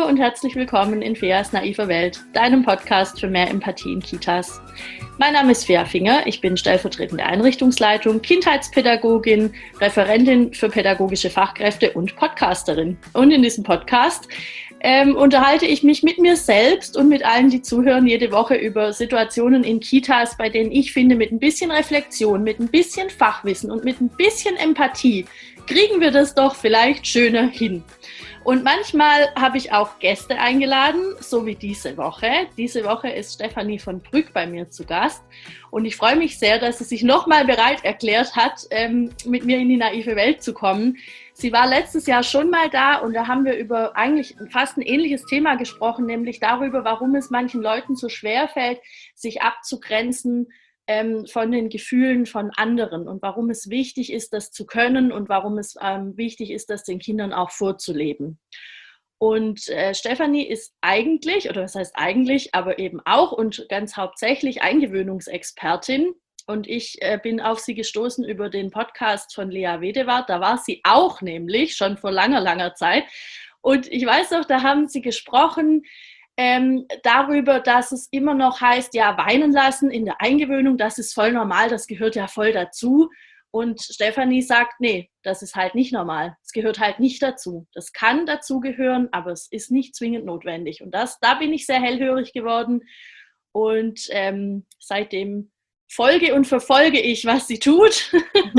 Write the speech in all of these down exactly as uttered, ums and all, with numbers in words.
Hallo und herzlich willkommen in Feas naiver Welt, deinem Podcast für mehr Empathie in Kitas. Mein Name ist Fea Finger, ich bin stellvertretende Einrichtungsleitung, Kindheitspädagogin, Referentin für pädagogische Fachkräfte und Podcasterin. Und in diesem Podcast ähm, unterhalte ich mich mit mir selbst und mit allen, die zuhören, jede Woche über Situationen in Kitas, bei denen ich finde, mit ein bisschen Reflexion, mit ein bisschen Fachwissen und mit ein bisschen Empathie kriegen wir das doch vielleicht schöner hin. Und manchmal habe ich auch Gäste eingeladen, so wie diese Woche. Diese Woche ist Stefanie von Brück bei mir zu Gast. Und ich freue mich sehr, dass sie sich nochmal bereit erklärt hat, ähm, mit mir in die naive Welt zu kommen. Sie war letztes Jahr schon mal da und da haben wir über eigentlich fast ein ähnliches Thema gesprochen, nämlich darüber, warum es manchen Leuten so schwer fällt, sich abzugrenzen ähm, von den Gefühlen von anderen und warum es wichtig ist, das zu können und warum es ähm, wichtig ist, das den Kindern auch vorzuleben. Und äh, Stefanie ist eigentlich, oder was heißt eigentlich, aber eben auch und ganz hauptsächlich Eingewöhnungsexpertin. Und ich äh, bin auf sie gestoßen über den Podcast von Lea Wedewart. Da war sie auch nämlich schon vor langer, langer Zeit. Und ich weiß noch, da haben sie gesprochen ähm, darüber, dass es immer noch heißt, ja, weinen lassen in der Eingewöhnung, das ist voll normal, das gehört ja voll dazu. Und Stefanie sagt, nee, das ist halt nicht normal. Es gehört halt nicht dazu. Das kann dazugehören, aber es ist nicht zwingend notwendig. Und das, da bin ich sehr hellhörig geworden. Und ähm, seitdem folge und verfolge ich, was sie tut.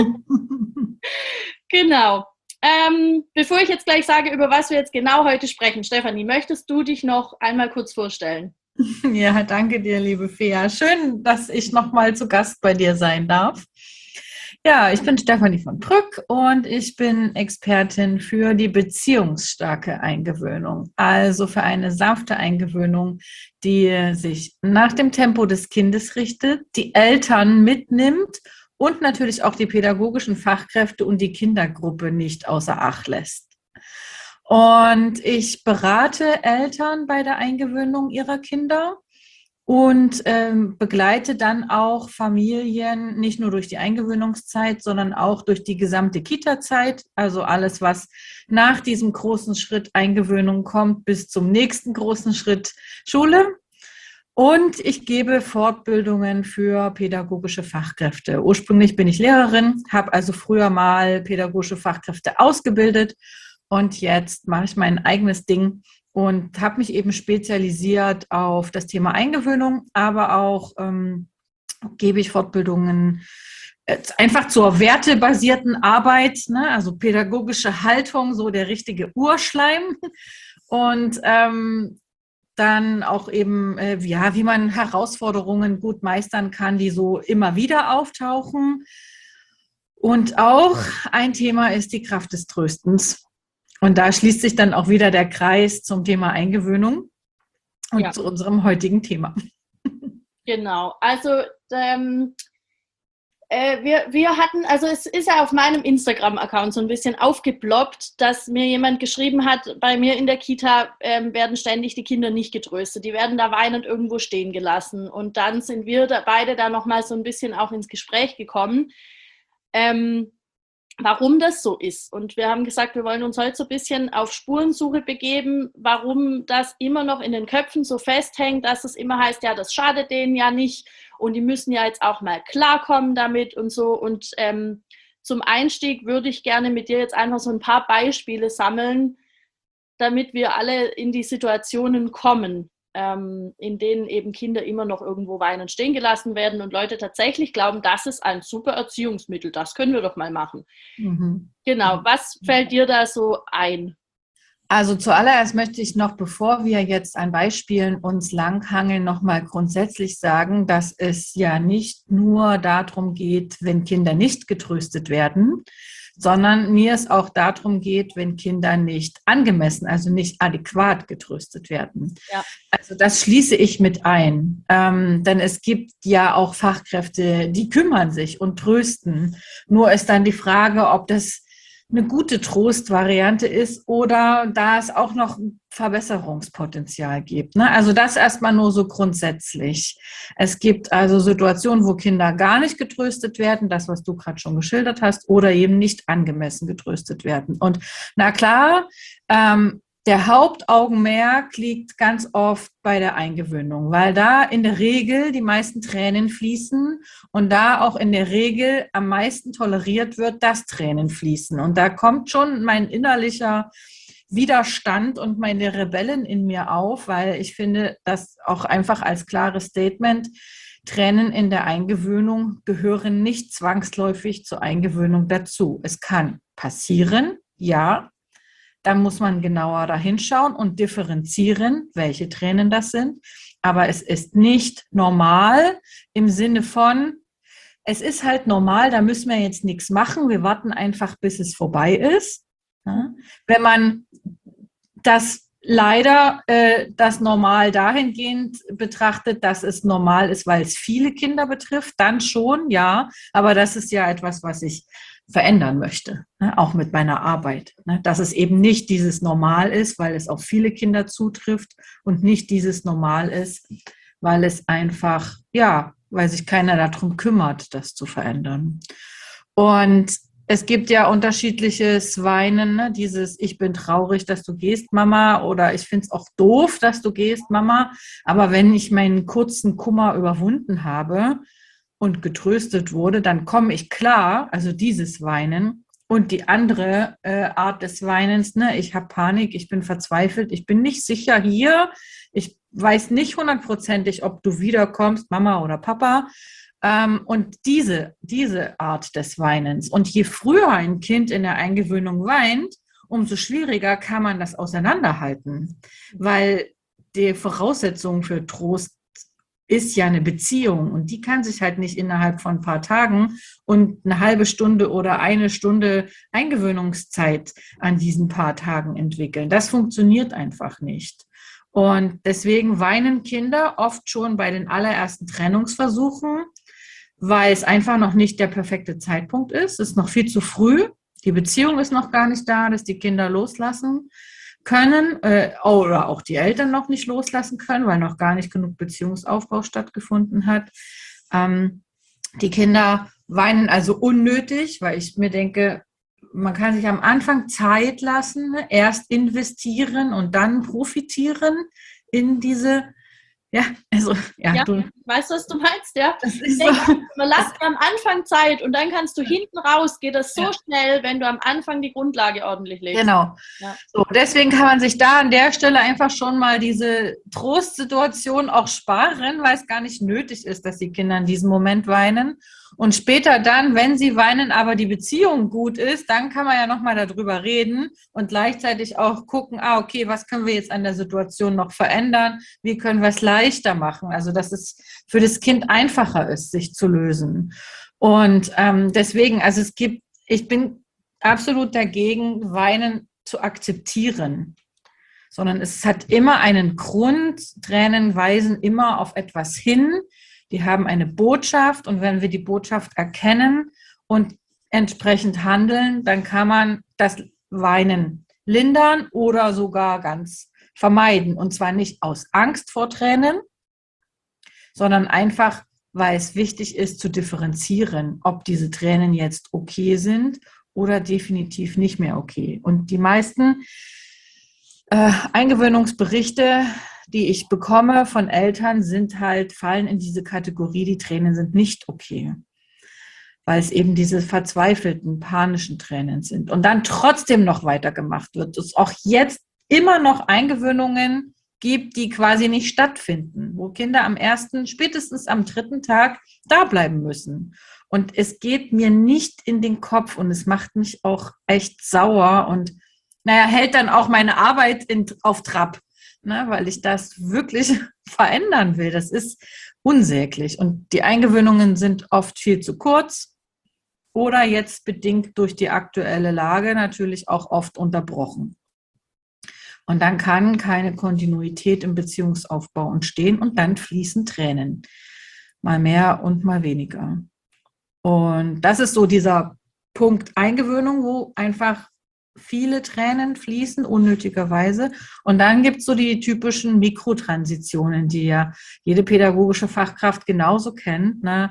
Genau. Ähm, bevor ich jetzt gleich sage, über was wir jetzt genau heute sprechen, Stefanie, möchtest du dich noch einmal kurz vorstellen? Ja, danke dir, liebe Fea. Schön, dass ich nochmal zu Gast bei dir sein darf. Ja, ich bin Stefanie von Brück und ich bin Expertin für die beziehungsstarke Eingewöhnung, also für eine sanfte Eingewöhnung, die sich nach dem Tempo des Kindes richtet, die Eltern mitnimmt und natürlich auch die pädagogischen Fachkräfte und die Kindergruppe nicht außer Acht lässt. Und ich berate Eltern bei der Eingewöhnung ihrer Kinder und ähm, begleite dann auch Familien nicht nur durch die Eingewöhnungszeit, sondern auch durch die gesamte Kita-Zeit, also alles, was nach diesem großen Schritt Eingewöhnung kommt, bis zum nächsten großen Schritt Schule. Und ich gebe Fortbildungen für pädagogische Fachkräfte. Ursprünglich bin ich Lehrerin, habe also früher mal pädagogische Fachkräfte ausgebildet und jetzt mache ich mein eigenes Ding und habe mich eben spezialisiert auf das Thema Eingewöhnung, aber auch ähm, gebe ich Fortbildungen äh, einfach zur wertebasierten Arbeit, ne? Also pädagogische Haltung, so der richtige Urschleim und ähm, dann auch eben, äh, ja, wie man Herausforderungen gut meistern kann, die so immer wieder auftauchen. Und auch ein Thema ist die Kraft des Tröstens. Und da schließt sich dann auch wieder der Kreis zum Thema Eingewöhnung und ja. Zu unserem heutigen Thema. Genau, also ähm, äh, wir, wir hatten, also es ist ja auf meinem Instagram-Account so ein bisschen aufgeploppt, dass mir jemand geschrieben hat, bei mir in der Kita ähm, werden ständig die Kinder nicht getröstet, die werden da weinend irgendwo stehen gelassen. Und dann sind wir da beide da nochmal so ein bisschen auch ins Gespräch gekommen, ähm, warum das so ist. Und wir haben gesagt, wir wollen uns heute so ein bisschen auf Spurensuche begeben, warum das immer noch in den Köpfen so festhängt, dass es immer heißt, ja, das schadet denen ja nicht und die müssen ja jetzt auch mal klarkommen damit und so. Und ähm, zum Einstieg würde ich gerne mit dir jetzt einfach so ein paar Beispiele sammeln, damit wir alle in die Situationen kommen, ähm, in denen eben Kinder immer noch irgendwo weinend stehen gelassen werden und Leute tatsächlich glauben, das ist ein super Erziehungsmittel, das können wir doch mal machen. Mhm. Genau, was fällt dir da so ein? Also zuallererst möchte ich noch, bevor wir jetzt an Beispielen uns langhangeln, noch mal grundsätzlich sagen, dass es ja nicht nur darum geht, wenn Kinder nicht getröstet werden, sondern mir es auch darum geht, wenn Kinder nicht angemessen, also nicht adäquat getröstet werden. Ja. Also das schließe ich mit ein, ähm, denn es gibt ja auch Fachkräfte, die kümmern sich und trösten. Nur ist dann die Frage, ob das eine gute Trostvariante ist oder da es auch noch Verbesserungspotenzial gibt. Ne? Also das erstmal nur so grundsätzlich. Es gibt also Situationen, wo Kinder gar nicht getröstet werden, das, was du gerade schon geschildert hast, oder eben nicht angemessen getröstet werden. Und na klar, ähm, Der Hauptaugenmerk liegt ganz oft bei der Eingewöhnung, weil da in der Regel die meisten Tränen fließen und da auch in der Regel am meisten toleriert wird, dass Tränen fließen. Und da kommt schon mein innerlicher Widerstand und meine Rebellen in mir auf, weil ich finde, das auch einfach als klares Statement, Tränen in der Eingewöhnung gehören nicht zwangsläufig zur Eingewöhnung dazu. Es kann passieren, ja. Da muss man genauer dahinschauen und differenzieren, welche Tränen das sind. Aber es ist nicht normal im Sinne von, es ist halt normal, da müssen wir jetzt nichts machen. Wir warten einfach, bis es vorbei ist. Ja? Wenn man das leider äh, das Normal dahingehend betrachtet, dass es normal ist, weil es viele Kinder betrifft, dann schon, ja. Aber das ist ja etwas, was ich verändern möchte, ne, auch mit meiner Arbeit, ne, dass es eben nicht dieses Normal ist, weil es auf viele Kinder zutrifft und nicht dieses Normal ist, weil es einfach, ja, weil sich keiner darum kümmert, das zu verändern. Und es gibt ja unterschiedliches Weinen, ne, dieses ich bin traurig, dass du gehst, Mama, oder ich finde es auch doof, dass du gehst, Mama, aber wenn ich meinen kurzen Kummer überwunden habe, und getröstet wurde, dann komme ich klar, also dieses Weinen und die andere äh, Art des Weinens, ne, ich habe Panik, ich bin verzweifelt, ich bin nicht sicher hier, ich weiß nicht hundertprozentig, ob du wiederkommst, Mama oder Papa, ähm, und diese, diese Art des Weinens. Und je früher ein Kind in der Eingewöhnung weint, umso schwieriger kann man das auseinanderhalten, weil die Voraussetzung für Trost ist ja eine Beziehung und die kann sich halt nicht innerhalb von ein paar Tagen und eine halbe Stunde oder eine Stunde Eingewöhnungszeit an diesen paar Tagen entwickeln. Das funktioniert einfach nicht. Und deswegen weinen Kinder oft schon bei den allerersten Trennungsversuchen, weil es einfach noch nicht der perfekte Zeitpunkt ist. Es ist noch viel zu früh. Die Beziehung ist noch gar nicht da, dass die Kinder loslassen können äh, oder auch die Eltern noch nicht loslassen können, weil noch gar nicht genug Beziehungsaufbau stattgefunden hat. Ähm, die Kinder weinen also unnötig, weil ich mir denke, man kann sich am Anfang Zeit lassen, ne? Erst investieren und dann profitieren in diese, ja, also, ja, ja, du. Weißt du, was du meinst, ja? Das ist Ich denke, so. man lässt dir am Anfang Zeit und dann kannst du hinten raus, geht das so Ja. schnell, wenn du am Anfang die Grundlage ordentlich legst. Genau. Ja. So, deswegen kann man sich da an der Stelle einfach schon mal diese Trostsituation auch sparen, weil es gar nicht nötig ist, dass die Kinder in diesem Moment weinen. Und später dann, wenn sie weinen, aber die Beziehung gut ist, dann kann man ja nochmal darüber reden und gleichzeitig auch gucken, ah, okay, was können wir jetzt an der Situation noch verändern? Wie können wir es leichter machen? Also, dass es für das Kind einfacher ist, sich zu lösen. Und ähm, deswegen, also es gibt, ich bin absolut dagegen, Weinen zu akzeptieren, sondern es hat immer einen Grund. Tränen weisen immer auf etwas hin. Die haben eine Botschaft und wenn wir die Botschaft erkennen und entsprechend handeln, dann kann man das Weinen lindern oder sogar ganz vermeiden. Und zwar nicht aus Angst vor Tränen, sondern einfach, weil es wichtig ist zu differenzieren, ob diese Tränen jetzt okay sind oder definitiv nicht mehr okay. Und die meisten äh, Eingewöhnungsberichte, die ich bekomme von Eltern, sind halt, fallen in diese Kategorie, die Tränen sind nicht okay. Weil es eben diese verzweifelten, panischen Tränen sind. Und dann trotzdem noch weitergemacht wird. Es auch jetzt immer noch Eingewöhnungen gibt, die quasi nicht stattfinden, wo Kinder am ersten, spätestens am dritten Tag da bleiben müssen. Und es geht mir nicht in den Kopf und es macht mich auch echt sauer und naja, hält dann auch meine Arbeit in, auf Trab, ne, weil ich das wirklich verändern will. Das ist unsäglich. Und die Eingewöhnungen sind oft viel zu kurz oder jetzt bedingt durch die aktuelle Lage natürlich auch oft unterbrochen. Und dann kann keine Kontinuität im Beziehungsaufbau entstehen und dann fließen Tränen. Mal mehr und mal weniger. Und das ist so dieser Punkt Eingewöhnung, wo einfach viele Tränen fließen, unnötigerweise. Und dann gibt es so die typischen Mikrotransitionen, die ja jede pädagogische Fachkraft genauso kennt. Ne?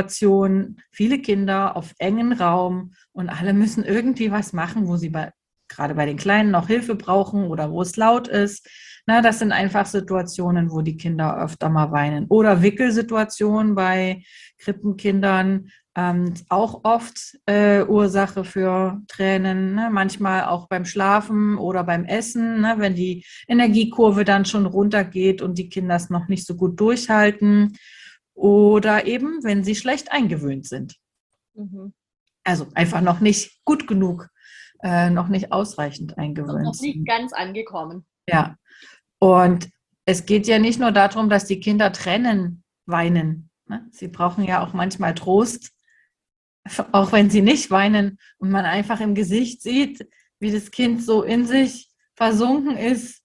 Garderobensituationen, viele Kinder auf engen Raum und alle müssen irgendwie was machen, wo sie bei gerade bei den Kleinen noch Hilfe brauchen oder wo es laut ist. Na, das sind einfach Situationen, wo die Kinder öfter mal weinen. Oder Wickelsituationen bei Krippenkindern, ähm, auch oft äh, Ursache für Tränen. Ne? Manchmal auch beim Schlafen oder beim Essen, ne? Wenn die Energiekurve dann schon runtergeht und die Kinder es noch nicht so gut durchhalten. Oder eben, wenn sie schlecht eingewöhnt sind. Mhm. Also einfach noch nicht gut genug, äh, noch nicht ausreichend Noch eingewöhnt nicht sind. ganz angekommen. Ja, und es geht ja nicht nur darum, dass die Kinder Tränen weinen. Ne? Sie brauchen ja auch manchmal Trost, auch wenn sie nicht weinen und man einfach im Gesicht sieht, wie das Kind so in sich versunken ist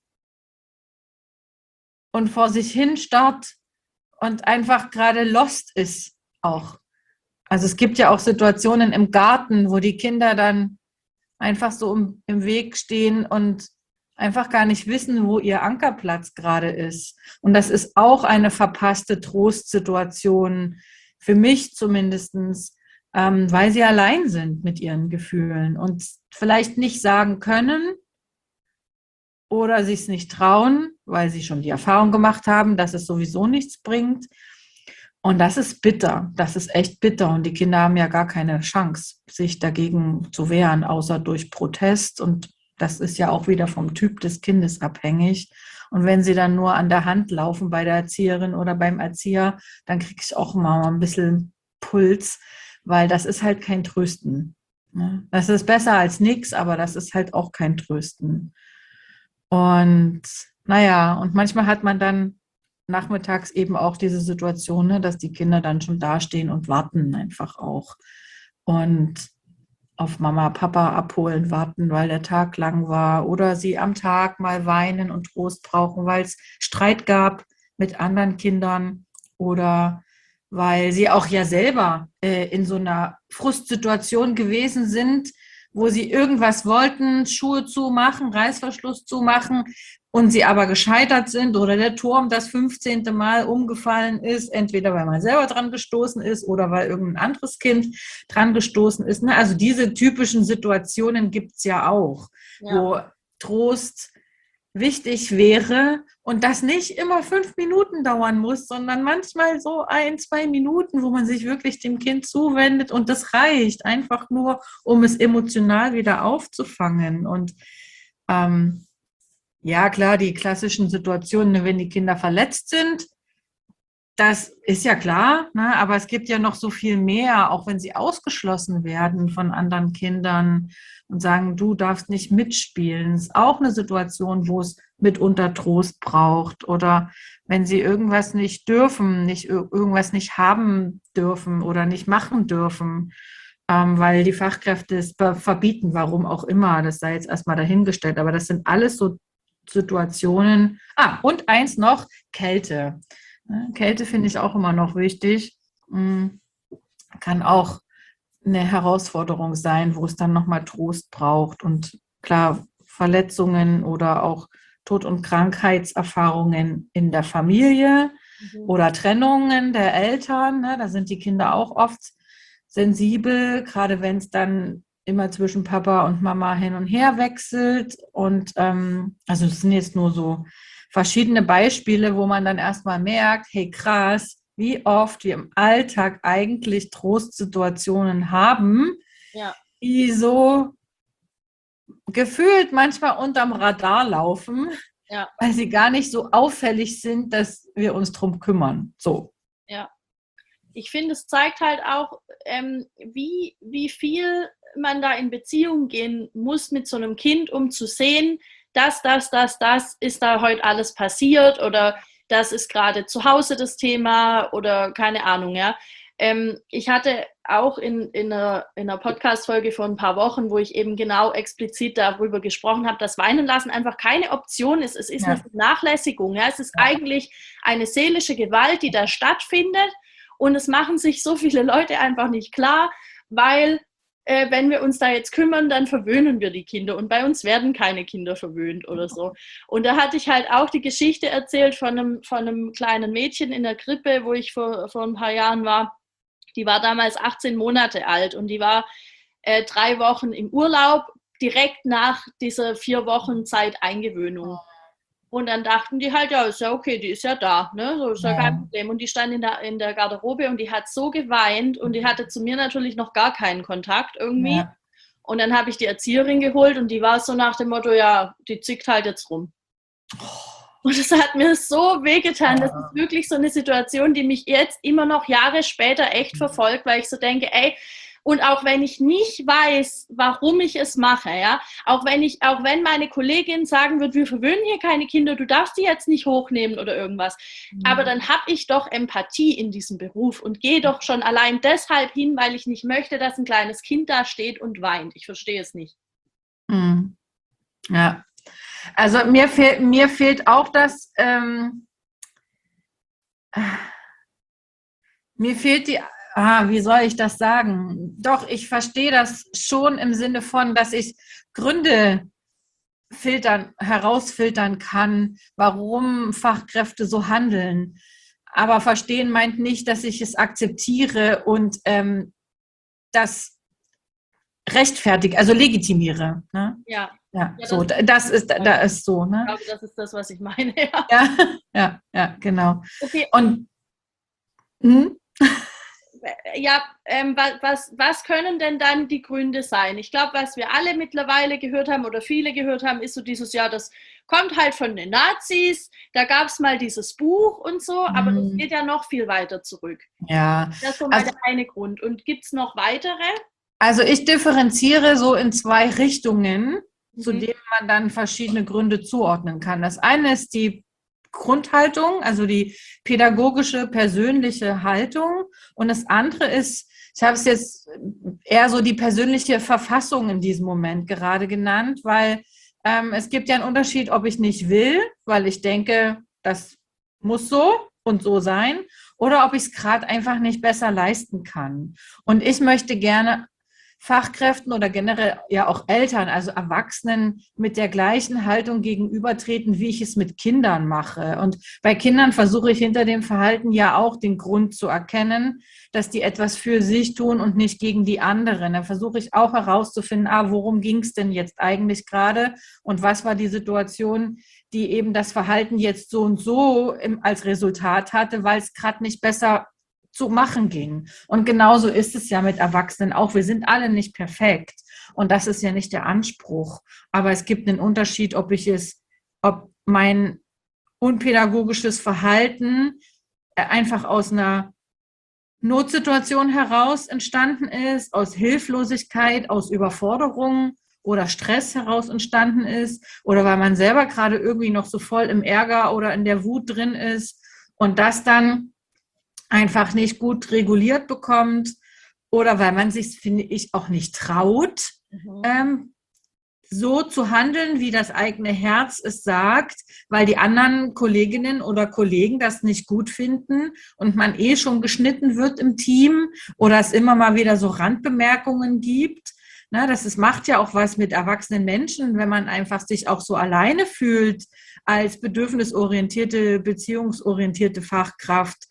und vor sich hin starrt und einfach gerade lost ist auch. Also es gibt ja auch Situationen im Garten, wo die Kinder dann einfach so im, im Weg stehen und einfach gar nicht wissen, wo ihr Ankerplatz gerade ist. Und das ist auch eine verpasste Trostsituation, für mich zumindestens, ähm, weil sie allein sind mit ihren Gefühlen und vielleicht nicht sagen können oder sich es nicht trauen, weil sie schon die Erfahrung gemacht haben, dass es sowieso nichts bringt. Und das ist bitter, das ist echt bitter. Und die Kinder haben ja gar keine Chance, sich dagegen zu wehren, außer durch Protest. Und das ist ja auch wieder vom Typ des Kindes abhängig. Und wenn sie dann nur an der Hand laufen bei der Erzieherin oder beim Erzieher, dann kriege ich auch mal ein bisschen Puls, weil das ist halt kein Trösten. Das ist besser als nichts, aber das ist halt auch kein Trösten. Und naja, und manchmal hat man dann nachmittags eben auch diese Situation, ne, dass die Kinder dann schon dastehen und warten einfach auch. Und auf Mama, Papa abholen, warten, weil der Tag lang war. Oder sie am Tag mal weinen und Trost brauchen, weil es Streit gab mit anderen Kindern. Oder weil sie auch ja selber äh, in so einer Frustsituation gewesen sind, wo sie irgendwas wollten, Schuhe zumachen, Reißverschluss zumachen, und sie aber gescheitert sind oder der Turm das fünfzehnte Mal umgefallen ist, entweder weil man selber dran gestoßen ist oder weil irgendein anderes Kind dran gestoßen ist. Also diese typischen Situationen gibt es ja auch, ja, wo Trost wichtig wäre und das nicht immer fünf Minuten dauern muss, sondern manchmal so ein, zwei Minuten, wo man sich wirklich dem Kind zuwendet, und das reicht einfach nur, um es emotional wieder aufzufangen. Und ähm, ja, klar, die klassischen Situationen, wenn die Kinder verletzt sind, das ist ja klar, ne? Aber es gibt ja noch so viel mehr, auch wenn sie ausgeschlossen werden von anderen Kindern und sagen, du darfst nicht mitspielen. Das ist auch eine Situation, wo es mitunter Trost braucht. Oder wenn sie irgendwas nicht dürfen, nicht irgendwas nicht haben dürfen oder nicht machen dürfen, ähm, weil die Fachkräfte es verbieten, warum auch immer. Das sei jetzt erstmal dahingestellt. Aber das sind alles so Situationen. Ah, und eins noch, Kälte. Kälte finde ich auch immer noch wichtig. Kann auch eine Herausforderung sein, wo es dann nochmal Trost braucht. Und klar, Verletzungen oder auch Tod- und Krankheitserfahrungen in der Familie mhm. oder Trennungen der Eltern. Ne? Da sind die Kinder auch oft sensibel, gerade wenn es dann immer zwischen Papa und Mama hin und her wechselt. Und ähm, also es sind jetzt nur so verschiedene Beispiele, wo man dann erstmal merkt, hey krass, wie oft wir im Alltag eigentlich Trostsituationen haben, ja. die so gefühlt manchmal unterm Radar laufen, ja. weil sie gar nicht so auffällig sind, dass wir uns drum kümmern. So. Ja. Ich finde, es zeigt halt auch, ähm, wie, wie viel man da in Beziehung gehen muss mit so einem Kind, um zu sehen, das, das, das, das ist da heute alles passiert oder das ist gerade zu Hause das Thema oder keine Ahnung, ja. Ähm, ich hatte auch in, in einer, in einer Podcast-Folge vor ein paar Wochen, wo ich eben genau explizit darüber gesprochen habe, dass Weinen lassen einfach keine Option ist. Es ist ja. eine Vernachlässigung, ja. Es ist ja. eigentlich eine seelische Gewalt, die da stattfindet, und es machen sich so viele Leute einfach nicht klar, weil Äh, wenn wir uns da jetzt kümmern, dann verwöhnen wir die Kinder, und bei uns werden keine Kinder verwöhnt oder so. Und da hatte ich halt auch die Geschichte erzählt von einem, von einem kleinen Mädchen in der Krippe, wo ich vor, vor ein paar Jahren war. Die war damals achtzehn Monate alt und die war äh, drei Wochen im Urlaub, direkt nach dieser vier Wochen Zeit Eingewöhnung. Und dann dachten die halt, ja, ist ja okay, die ist ja da, ne? So ist ja, ja kein Problem. Und die stand in der, in der Garderobe und die hat so geweint und die hatte zu mir natürlich noch gar keinen Kontakt irgendwie. Ja. Und dann habe ich die Erzieherin geholt und die war so nach dem Motto, ja, die zickt halt jetzt rum. Und das hat mir so wehgetan. Das ist wirklich so eine Situation, die mich jetzt immer noch Jahre später echt verfolgt, weil ich so denke, ey, und auch wenn ich nicht weiß, warum ich es mache, ja, auch wenn ich, auch wenn meine Kollegin sagen wird, wir verwöhnen hier keine Kinder, du darfst die jetzt nicht hochnehmen oder irgendwas, mhm. aber dann habe ich doch Empathie in diesem Beruf und gehe doch schon allein deshalb hin, weil ich nicht möchte, dass ein kleines Kind da steht und weint. Ich verstehe es nicht. Mhm. Ja, also mir, fehl, mir fehlt auch das, ähm, mir fehlt die Ah, wie soll ich das sagen? Doch, ich verstehe das schon im Sinne von, dass ich Gründe filtern, herausfiltern kann, warum Fachkräfte so handeln. Aber verstehen meint nicht, dass ich es akzeptiere und ähm, das rechtfertige, also legitimiere. Ne? Ja. Ja, ja, so, das, das ist, da ist so. Ne? Ich glaube, das ist das, was ich meine. Ja, ja, ja, ja genau. Okay. Und hm? Ja, ähm, was, was können denn dann die Gründe sein? Ich glaube, was wir alle mittlerweile gehört haben oder viele gehört haben, ist so dieses, ja, das kommt halt von den Nazis, da gab es mal dieses Buch und so, mm. aber das geht ja noch viel weiter zurück. Ja. Das ist so mal also, der eine Grund. Und gibt es noch weitere? Also ich differenziere so in zwei Richtungen, mhm. zu denen man dann verschiedene Gründe zuordnen kann. Das eine ist die Grundhaltung, also die pädagogische, persönliche Haltung. Und das andere ist, ich habe es jetzt eher so die persönliche Verfassung in diesem Moment gerade genannt, weil ähm, es gibt ja einen Unterschied, ob ich nicht will, weil ich denke, das muss so und so sein, oder ob ich es gerade einfach nicht besser leisten kann. Und ich möchte gerne Fachkräften oder generell ja auch Eltern, also Erwachsenen mit der gleichen Haltung gegenübertreten, wie ich es mit Kindern mache. Und bei Kindern versuche ich hinter dem Verhalten ja auch den Grund zu erkennen, dass die etwas für sich tun und nicht gegen die anderen. Da versuche ich auch herauszufinden, ah, worum ging es denn jetzt eigentlich gerade und was war die Situation, die eben das Verhalten jetzt so und so im, als Resultat hatte, weil es gerade nicht besser zu machen ging. Und genauso ist es ja mit Erwachsenen auch. Wir sind alle nicht perfekt. Und das ist ja nicht der Anspruch. Aber es gibt einen Unterschied, ob ich es, ob mein unpädagogisches Verhalten einfach aus einer Notsituation heraus entstanden ist, aus Hilflosigkeit, aus Überforderung oder Stress heraus entstanden ist oder weil man selber gerade irgendwie noch so voll im Ärger oder in der Wut drin ist und das dann einfach nicht gut reguliert bekommt oder weil man sich, finde ich, auch nicht traut, mhm. ähm, so zu handeln, wie das eigene Herz es sagt, weil die anderen Kolleginnen oder Kollegen das nicht gut finden und man eh schon geschnitten wird im Team oder es immer mal wieder so Randbemerkungen gibt. Na, das ist, macht ja auch was mit erwachsenen Menschen, wenn man einfach sich auch so alleine fühlt als bedürfnisorientierte, beziehungsorientierte Fachkraft.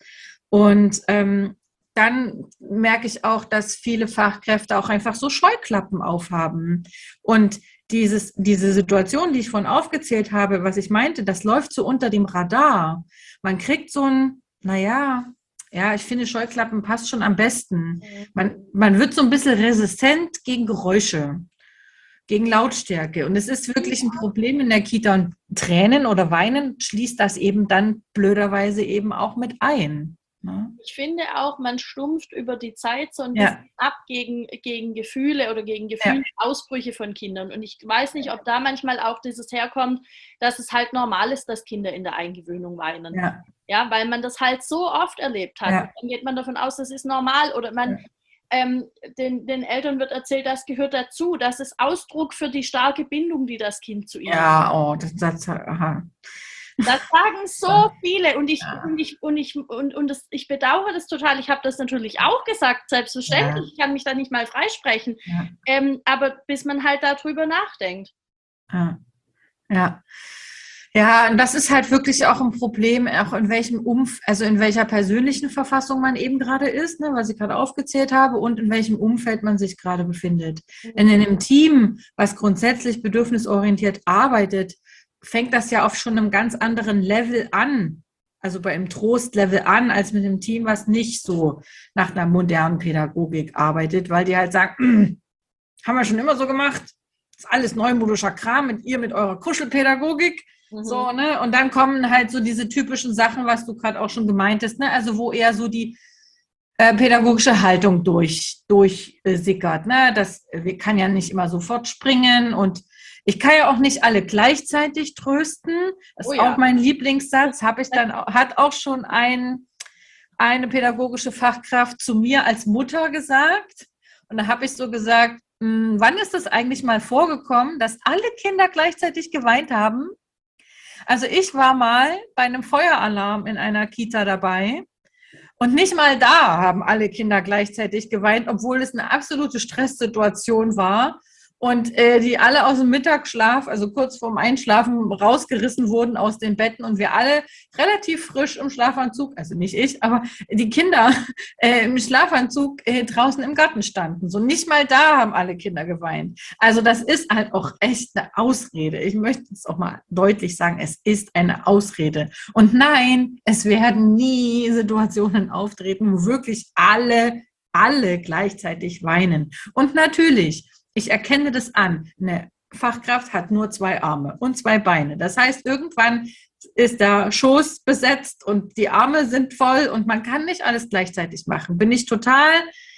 Und ähm, dann merke ich auch, dass viele Fachkräfte auch einfach so Scheuklappen aufhaben. Und dieses, diese Situation, die ich vorhin aufgezählt habe, was ich meinte, das läuft so unter dem Radar. Man kriegt so ein, naja, ja, ich finde, Scheuklappen passt schon am besten. Man, man wird so ein bisschen resistent gegen Geräusche, gegen Lautstärke. Und es ist wirklich ein Problem in der Kita. Und Tränen oder Weinen schließt das eben dann blöderweise eben auch mit ein. Ne? Ich finde auch, man stumpft über die Zeit so ein bisschen ja. ab gegen, gegen Gefühle oder gegen Gefühlsausbrüche ja. von Kindern. Und ich weiß nicht, ob da manchmal auch dieses herkommt, dass es halt normal ist, dass Kinder in der Eingewöhnung weinen. Ja, ja weil man das halt so oft erlebt hat. Ja. Dann geht man davon aus, das ist normal. Oder man ja. ähm, den, den Eltern wird erzählt, das gehört dazu. Das ist Ausdruck für die starke Bindung, die das Kind zu ihnen hat. Ja, oh, das, das aha. Das sagen so viele und ich, ja. und ich, und ich, und, und das, ich bedauere das total. Ich habe das natürlich auch gesagt, selbstverständlich. Ja. Ich kann mich da nicht mal freisprechen. Ja. Ähm, aber bis man halt darüber nachdenkt. Ja. ja. Ja, und das ist halt wirklich auch ein Problem, auch in welchem Umf, also in welcher persönlichen Verfassung man eben gerade ist, ne, was ich gerade aufgezählt habe, und in welchem Umfeld man sich gerade befindet. Denn in einem Team, was grundsätzlich bedürfnisorientiert arbeitet, fängt das ja auf schon einem ganz anderen Level an, also bei einem Trostlevel an, als mit einem Team, was nicht so nach einer modernen Pädagogik arbeitet, weil die halt sagen, haben wir schon immer so gemacht, ist alles neumodischer Kram mit ihr, mit eurer Kuschelpädagogik. Mhm. So, ne? Und dann kommen halt so diese typischen Sachen, was du gerade auch schon gemeint hast, ne? Also wo eher so die äh, pädagogische Haltung durch, durchsickert. Ne? Das kann ja nicht immer sofort springen und ich kann ja auch nicht alle gleichzeitig trösten. Das ist oh ja. auch mein Lieblingssatz. Habe ich dann, hat auch schon ein, eine pädagogische Fachkraft zu mir als Mutter gesagt. Und da habe ich so gesagt, mh, wann ist das eigentlich mal vorgekommen, dass alle Kinder gleichzeitig geweint haben? Also ich war mal bei einem Feueralarm in einer Kita dabei. Und nicht mal da haben alle Kinder gleichzeitig geweint, obwohl es eine absolute Stresssituation war. Und äh, die alle aus dem Mittagsschlaf, also kurz vorm Einschlafen, rausgerissen wurden aus den Betten und wir alle relativ frisch im Schlafanzug, also nicht ich, aber die Kinder äh, im Schlafanzug äh, draußen im Garten standen. So nicht mal da haben alle Kinder geweint. Also das ist halt auch echt eine Ausrede. Ich möchte es auch mal deutlich sagen, es ist eine Ausrede. Und nein, es werden nie Situationen auftreten, wo wirklich alle, alle gleichzeitig weinen. Und natürlich, ich erkenne das an. Eine Fachkraft hat nur zwei Arme und zwei Beine. Das heißt, irgendwann ist der Schoß besetzt und die Arme sind voll und man kann nicht alles gleichzeitig machen. Bin ich total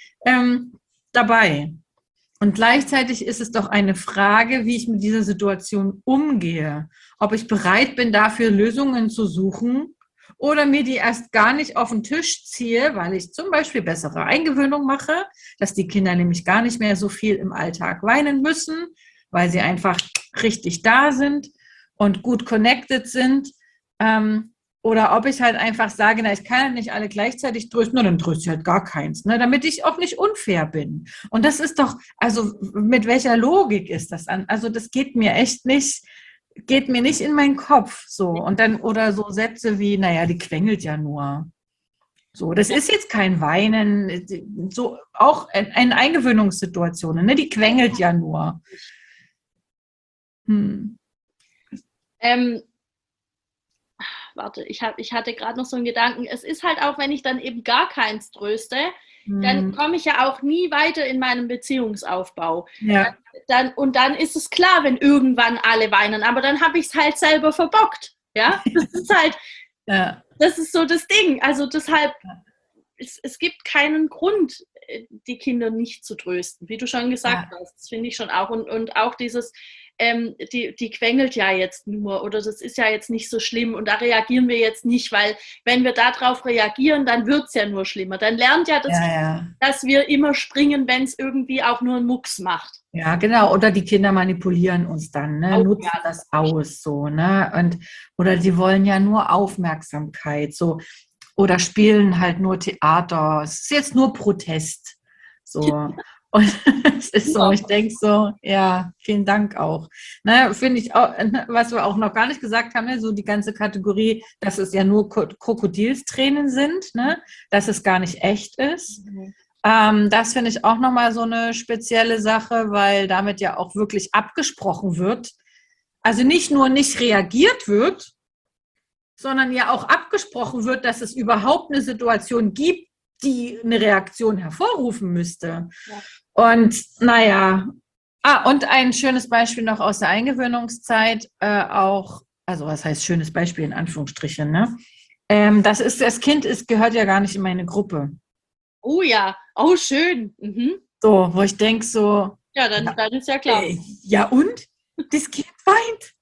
ähm, dabei. Und gleichzeitig ist es doch eine Frage, wie ich mit dieser Situation umgehe. Ob ich bereit bin, dafür Lösungen zu suchen oder mir die erst gar nicht auf den Tisch ziehe, weil ich zum Beispiel bessere Eingewöhnung mache, dass die Kinder nämlich gar nicht mehr so viel im Alltag weinen müssen, weil sie einfach richtig da sind und gut connected sind. Ähm, oder ob ich halt einfach sage, na, ich kann ja nicht alle gleichzeitig trösten, na, dann tröste ich halt gar keins, ne, damit ich auch nicht unfair bin. Und das ist doch, also mit welcher Logik ist das an? Also das geht mir echt nicht... geht mir nicht in meinen Kopf, so. Und dann, oder so Sätze wie, naja, die quengelt ja nur. So, das ist jetzt kein Weinen, so, auch in Eingewöhnungssituationen, ne, die quengelt ja nur. Hm. Ähm, warte, ich, hab, ich hatte gerade noch so einen Gedanken, es ist halt auch, wenn ich dann eben gar keins tröste, dann komme ich ja auch nie weiter in meinem Beziehungsaufbau. Ja. Dann, und dann ist es klar, wenn irgendwann alle weinen, aber dann habe ich es halt selber verbockt. Ja, das ist halt, ja. Das ist so das Ding. Also deshalb, es, es gibt keinen Grund, die Kinder nicht zu trösten, wie du schon gesagt ja. hast. Das finde ich schon auch. Und, und auch dieses, ähm, die, die quengelt ja jetzt nur oder das ist ja jetzt nicht so schlimm und da reagieren wir jetzt nicht, weil wenn wir darauf reagieren, dann wird es ja nur schlimmer. Dann lernt ja, das, ja, ja. dass wir immer springen, wenn es irgendwie auch nur einen Mucks macht. Ja, genau. Oder die Kinder manipulieren uns dann, ne? Oh, nutzen ja. das aus, so, ne? Und, oder sie wollen ja nur Aufmerksamkeit, so. Oder spielen halt nur Theater. Es ist jetzt nur Protest, so. Und es ist so, ich denke so, ja, vielen Dank auch. Ne, finde ich auch, was wir auch noch gar nicht gesagt haben, ne, so die ganze Kategorie, dass es ja nur Krokodilstränen sind, ne, dass es gar nicht echt ist. Mhm. Ähm, das finde ich auch nochmal so eine spezielle Sache, weil damit ja auch wirklich abgesprochen wird. Also nicht nur nicht reagiert wird, sondern ja auch abgesprochen wird, dass es überhaupt eine Situation gibt, die eine Reaktion hervorrufen müsste. Ja. Und naja, ah, und ein schönes Beispiel noch aus der Eingewöhnungszeit, äh, auch, also was heißt schönes Beispiel in Anführungsstrichen, ne? Ähm, das ist, das Kind ist, gehört ja gar nicht in meine Gruppe. Oh ja, oh schön. Mhm. So, wo ich denke so. Ja, dann, ja, dann ist ja klar. Äh, ja und? Das Kind weint.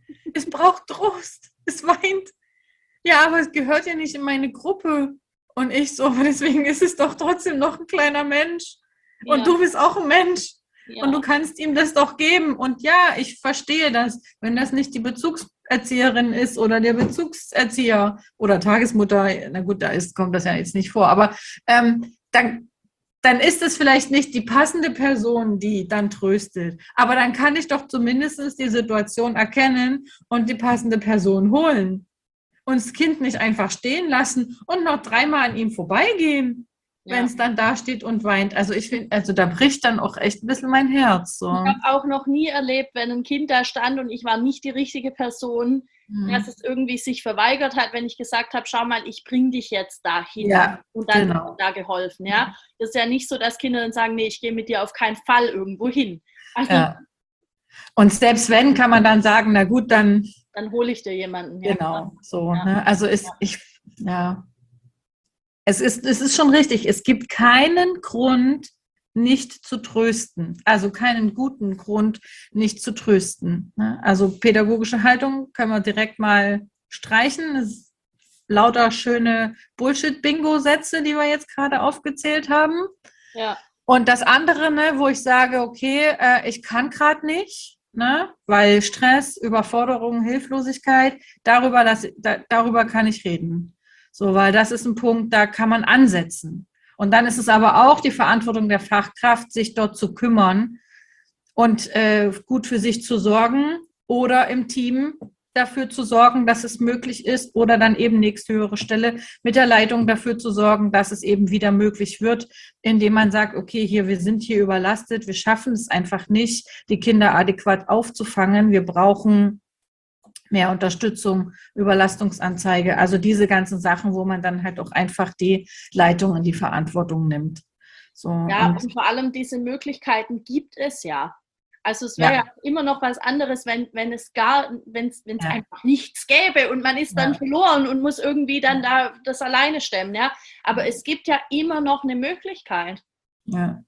Es braucht Trost. Es weint. Ja, aber es gehört ja nicht in meine Gruppe. Und ich so, deswegen ist es doch trotzdem noch ein kleiner Mensch. Ja. Und du bist auch ein Mensch. Ja. Und du kannst ihm das doch geben. Und ja, ich verstehe das, wenn das nicht die Bezugserzieherin ist oder der Bezugserzieher oder Tagesmutter, na gut, da ist, kommt das ja jetzt nicht vor, aber ähm, dann dann ist es vielleicht nicht die passende Person, die dann tröstet. Aber dann kann ich doch zumindest die Situation erkennen und die passende Person holen. Und das Kind nicht einfach stehen lassen und noch dreimal an ihm vorbeigehen, ja. wenn es dann da steht und weint. Also ich finde, also da bricht dann auch echt ein bisschen mein Herz. So. Ich habe auch noch nie erlebt, wenn ein Kind da stand und ich war nicht die richtige Person, hm. dass es irgendwie sich verweigert hat, wenn ich gesagt habe, schau mal, ich bringe dich jetzt dahin. Ja, und dann genau. wird da geholfen. Ja? Das ist ja nicht so, dass Kinder dann sagen, nee, ich gehe mit dir auf keinen Fall irgendwo hin. Also, ja. Und selbst wenn, kann man dann sagen, na gut, dann... Dann hole ich dir jemanden. Ja. Genau, so. Ja. Ne? Also ist, ja. ich, ja... Es ist, es ist schon richtig, es gibt keinen Grund, nicht zu trösten. Also keinen guten Grund, nicht zu trösten. Also pädagogische Haltung können wir direkt mal streichen. Das ist lauter schöne Bullshit-Bingo-Sätze, die wir jetzt gerade aufgezählt haben. Ja. Und das andere, ne, wo ich sage, okay, äh, ich kann gerade nicht, ne, weil Stress, Überforderung, Hilflosigkeit, darüber, das, da, darüber kann ich reden. So, weil das ist ein Punkt, da kann man ansetzen. Und dann ist es aber auch die Verantwortung der Fachkraft, sich dort zu kümmern und äh, gut für sich zu sorgen oder im Team dafür zu sorgen, dass es möglich ist oder dann eben nächsthöhere Stelle mit der Leitung dafür zu sorgen, dass es eben wieder möglich wird, indem man sagt, okay, hier, wir sind hier überlastet, wir schaffen es einfach nicht, die Kinder adäquat aufzufangen, wir brauchen mehr Unterstützung, Überlastungsanzeige, also diese ganzen Sachen, wo man dann halt auch einfach die Leitung in die Verantwortung nimmt. So, ja, und, und vor allem diese Möglichkeiten gibt es ja. Also es wäre ja. ja immer noch was anderes, wenn, wenn es gar, wenn es ja. einfach nichts gäbe und man ist dann ja. verloren und muss irgendwie dann da das alleine stemmen, ja. Aber es gibt ja immer noch eine Möglichkeit. Ja.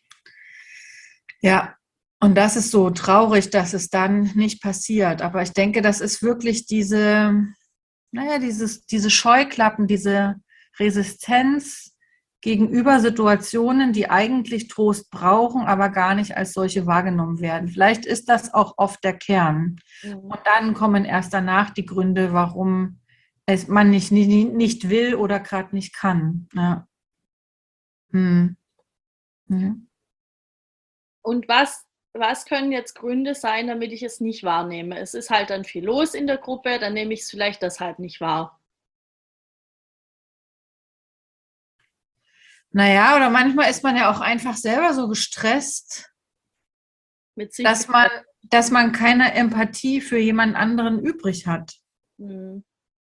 Ja. Und das ist so traurig, dass es dann nicht passiert. Aber ich denke, das ist wirklich diese, naja, dieses, diese Scheuklappen, diese Resistenz gegenüber Situationen, die eigentlich Trost brauchen, aber gar nicht als solche wahrgenommen werden. Vielleicht ist das auch oft der Kern. Mhm. Und dann kommen erst danach die Gründe, warum es man nicht, nicht, nicht will oder gerade nicht kann. Ja. Hm. Mhm. Und was Was können jetzt Gründe sein, damit ich es nicht wahrnehme? Es ist halt dann viel los in der Gruppe, dann nehme ich es vielleicht deshalb nicht wahr. Naja, oder manchmal ist man ja auch einfach selber so gestresst, Mit sich dass man, dass man keine Empathie für jemand anderen übrig hat. Hm.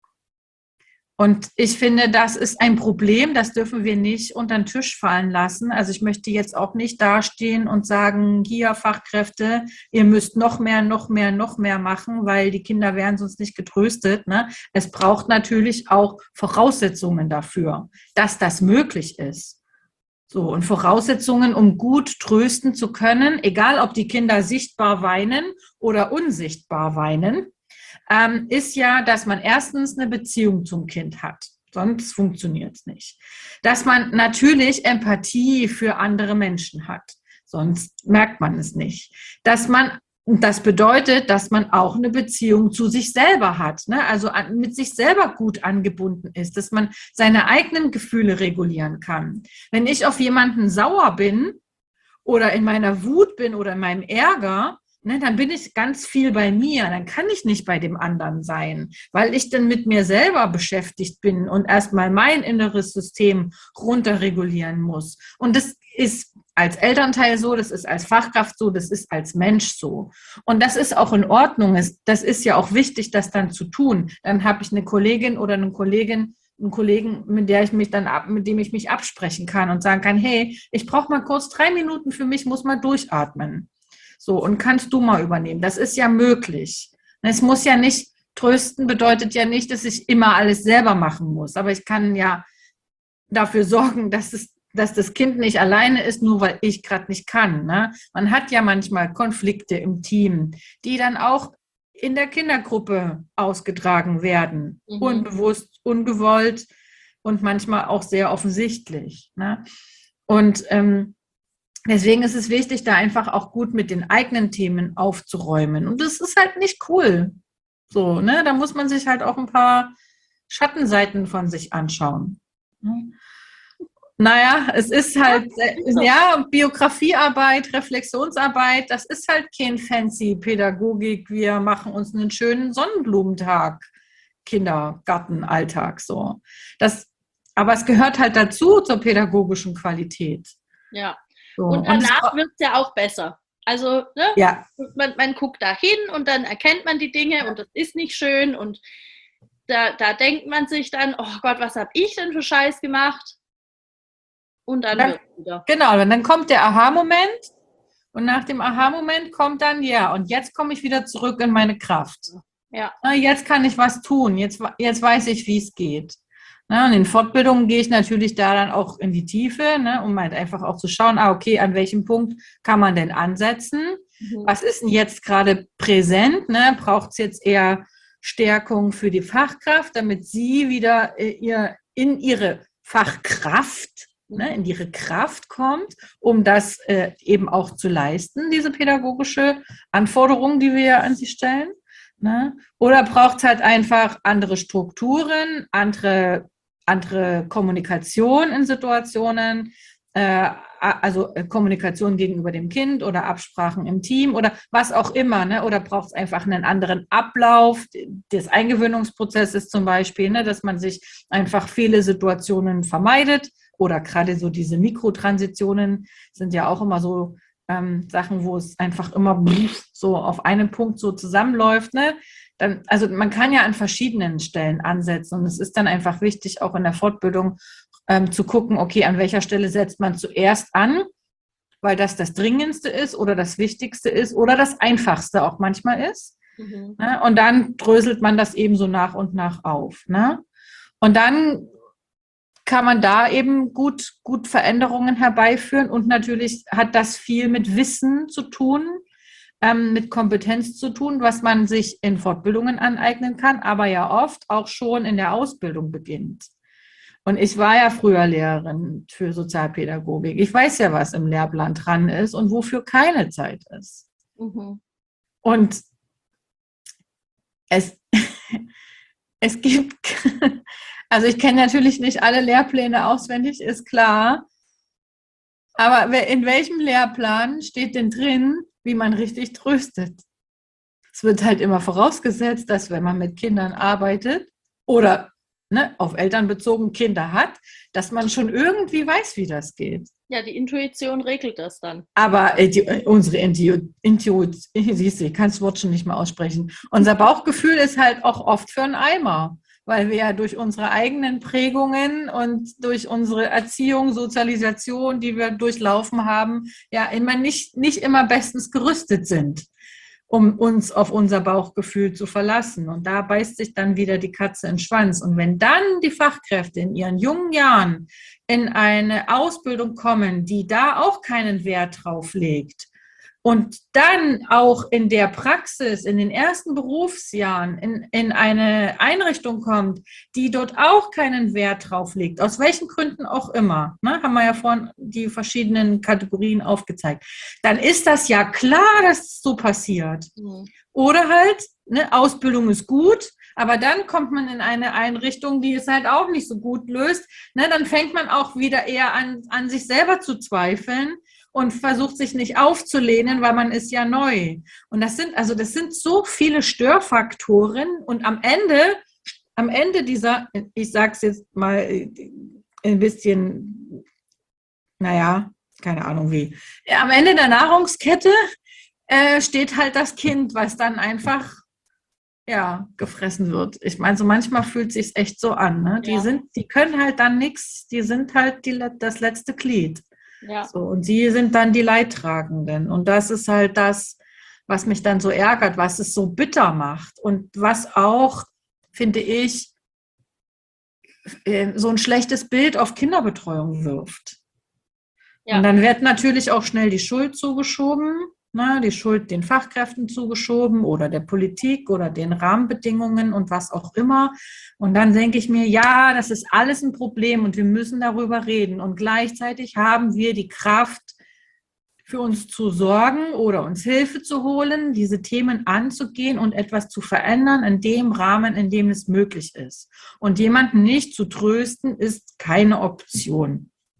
Und ich finde, das ist ein Problem, das dürfen wir nicht unter den Tisch fallen lassen. Also ich möchte jetzt auch nicht dastehen und sagen, hier Fachkräfte, ihr müsst noch mehr, noch mehr, noch mehr machen, weil die Kinder werden sonst nicht getröstet. Ne? Es braucht natürlich auch Voraussetzungen dafür, dass das möglich ist. So, und Voraussetzungen, um gut trösten zu können, egal ob die Kinder sichtbar weinen oder unsichtbar weinen, Ähm, ist ja, dass man erstens eine Beziehung zum Kind hat. Sonst funktioniert es nicht. Dass man natürlich Empathie für andere Menschen hat. Sonst merkt man es nicht. Dass man, das bedeutet, dass man auch eine Beziehung zu sich selber hat. Ne? Also an, mit sich selber gut angebunden ist. Dass man seine eigenen Gefühle regulieren kann. Wenn ich auf jemanden sauer bin oder in meiner Wut bin oder in meinem Ärger, Ne, dann bin ich ganz viel bei mir, dann kann ich nicht bei dem anderen sein, weil ich dann mit mir selber beschäftigt bin und erstmal mein inneres System runterregulieren muss. Und das ist als Elternteil so, das ist als Fachkraft so, das ist als Mensch so. Und das ist auch in Ordnung. Das ist ja auch wichtig, das dann zu tun. Dann habe ich eine Kollegin oder eine Kollegin, einen Kollegen, mit der ich mich dann ab, mit dem ich mich absprechen kann und sagen kann, hey, ich brauche mal kurz drei Minuten für mich, muss mal durchatmen. So, und kannst du mal übernehmen. Das ist ja möglich. Es muss ja nicht, trösten bedeutet ja nicht, dass ich immer alles selber machen muss. Aber ich kann ja dafür sorgen, dass, es, dass das Kind nicht alleine ist, nur weil ich gerade nicht kann. Ne? Man hat ja manchmal Konflikte im Team, die dann auch in der Kindergruppe ausgetragen werden. Mhm. Unbewusst, ungewollt und manchmal auch sehr offensichtlich. Ne? Und ähm, deswegen ist es wichtig, da einfach auch gut mit den eigenen Themen aufzuräumen. Und das ist halt nicht cool. So, ne? Da muss man sich halt auch ein paar Schattenseiten von sich anschauen. Und Naja, es ist halt, ja, Biografiearbeit, Reflexionsarbeit, das ist halt kein fancy Pädagogik. Wir machen uns einen schönen Sonnenblumentag, Kindergartenalltag, so. Das, aber es gehört halt dazu zur pädagogischen Qualität. Ja. So. Und danach wird es ja auch besser. Also, ne? Ja. man, man guckt da hin und dann erkennt man die Dinge und das ist nicht schön und da, da denkt man sich dann, oh Gott, was habe ich denn für Scheiß gemacht? Und dann, dann wird es wieder. Genau, und dann kommt der Aha-Moment und nach dem Aha-Moment kommt dann, ja, und jetzt komme ich wieder zurück in meine Kraft. Ja. Na, jetzt kann ich was tun, jetzt, jetzt weiß ich, wie es geht. Na, und in Fortbildungen gehe ich natürlich da dann auch in die Tiefe, ne, um halt einfach auch zu schauen, ah, okay, an welchem Punkt kann man denn ansetzen? Mhm. Was ist denn jetzt gerade präsent? Ne? Braucht es jetzt eher Stärkung für die Fachkraft, damit sie wieder äh, ihr, in ihre Fachkraft, ne, in ihre Kraft kommt, um das äh, eben auch zu leisten, diese pädagogische Anforderung, die wir ja an sie stellen. Ne? Oder braucht es halt einfach andere Strukturen, andere, andere Kommunikation in Situationen, äh, also Kommunikation gegenüber dem Kind oder Absprachen im Team oder was auch immer, ne? Oder braucht es einfach einen anderen Ablauf des Eingewöhnungsprozesses zum Beispiel, ne? Dass man sich einfach viele Situationen vermeidet oder gerade so diese Mikrotransitionen sind ja auch immer so ähm, Sachen, wo es einfach immer so auf einen Punkt so zusammenläuft, ne? Dann, also man kann ja an verschiedenen Stellen ansetzen und es ist dann einfach wichtig, auch in der Fortbildung ähm, zu gucken, okay, an welcher Stelle setzt man zuerst an, weil das das Dringendste ist oder das Wichtigste ist oder das Einfachste auch manchmal ist. Mhm. Ne? Und dann dröselt man das eben so nach und nach auf. Ne? Und dann kann man da eben gut, gut Veränderungen herbeiführen und natürlich hat das viel mit Wissen zu tun, ähm, mit Kompetenz zu tun, was man sich in Fortbildungen aneignen kann, aber ja oft auch schon in der Ausbildung beginnt. Und ich war ja früher Lehrerin für Sozialpädagogik. Ich weiß ja, was im Lehrplan dran ist und wofür keine Zeit ist. Mhm. Und es, es gibt, also ich kenne natürlich nicht alle Lehrpläne auswendig, ist klar. Aber in welchem Lehrplan steht denn drin, wie man richtig tröstet? Es wird halt immer vorausgesetzt, dass wenn man mit Kindern arbeitet oder ne, auf Eltern bezogen Kinder hat, dass man schon irgendwie weiß, wie das geht. Ja, die Intuition regelt das dann. Aber äh, die, unsere Intuition, siehst du, ich kann das Wort schon nicht mehr aussprechen. Unser Bauchgefühl ist halt auch oft für einen Eimer, weil wir ja durch unsere eigenen Prägungen und durch unsere Erziehung, Sozialisation, die wir durchlaufen haben, ja immer nicht, nicht immer bestens gerüstet sind, um uns auf unser Bauchgefühl zu verlassen. Und da beißt sich dann wieder die Katze in den Schwanz. Und wenn dann die Fachkräfte in ihren jungen Jahren in eine Ausbildung kommen, die da auch keinen Wert drauf legt, und dann auch in der Praxis, in den ersten Berufsjahren, in, in eine Einrichtung kommt, die dort auch keinen Wert drauf legt, aus welchen Gründen auch immer, ne, haben wir ja vorhin die verschiedenen Kategorien aufgezeigt, dann ist das ja klar, dass es so passiert. Mhm. Oder halt, ne, Ausbildung ist gut, aber dann kommt man in eine Einrichtung, die es halt auch nicht so gut löst, ne, dann fängt man auch wieder eher an, an sich selber zu zweifeln und versucht sich nicht aufzulehnen, weil man ist ja neu. Und das sind, also das sind so viele Störfaktoren und am Ende, am Ende dieser, ich sage es jetzt mal ein bisschen, naja, keine Ahnung wie, am Ende der Nahrungskette äh, steht halt das Kind, was dann einfach ja, gefressen wird. Ich meine, so manchmal fühlt es sich echt so an. Ne? Die, ja. sind, die können halt dann nichts, die sind halt die, das letzte Glied. Ja. So, und sie sind dann die Leidtragenden. Und das ist halt das, was mich dann so ärgert, was es so bitter macht und was auch, finde ich, so ein schlechtes Bild auf Kinderbetreuung wirft. Ja. Und dann wird natürlich auch schnell die Schuld zugeschoben, ne, die Schuld den Fachkräften zugeschoben oder der Politik oder den Rahmenbedingungen und was auch immer. Und dann denke ich mir, ja, das ist alles ein Problem und wir müssen darüber reden. Und gleichzeitig haben wir die Kraft, für uns zu sorgen oder uns Hilfe zu holen, diese Themen anzugehen und etwas zu verändern in dem Rahmen, in dem es möglich ist. Und jemanden nicht zu trösten, ist keine Option.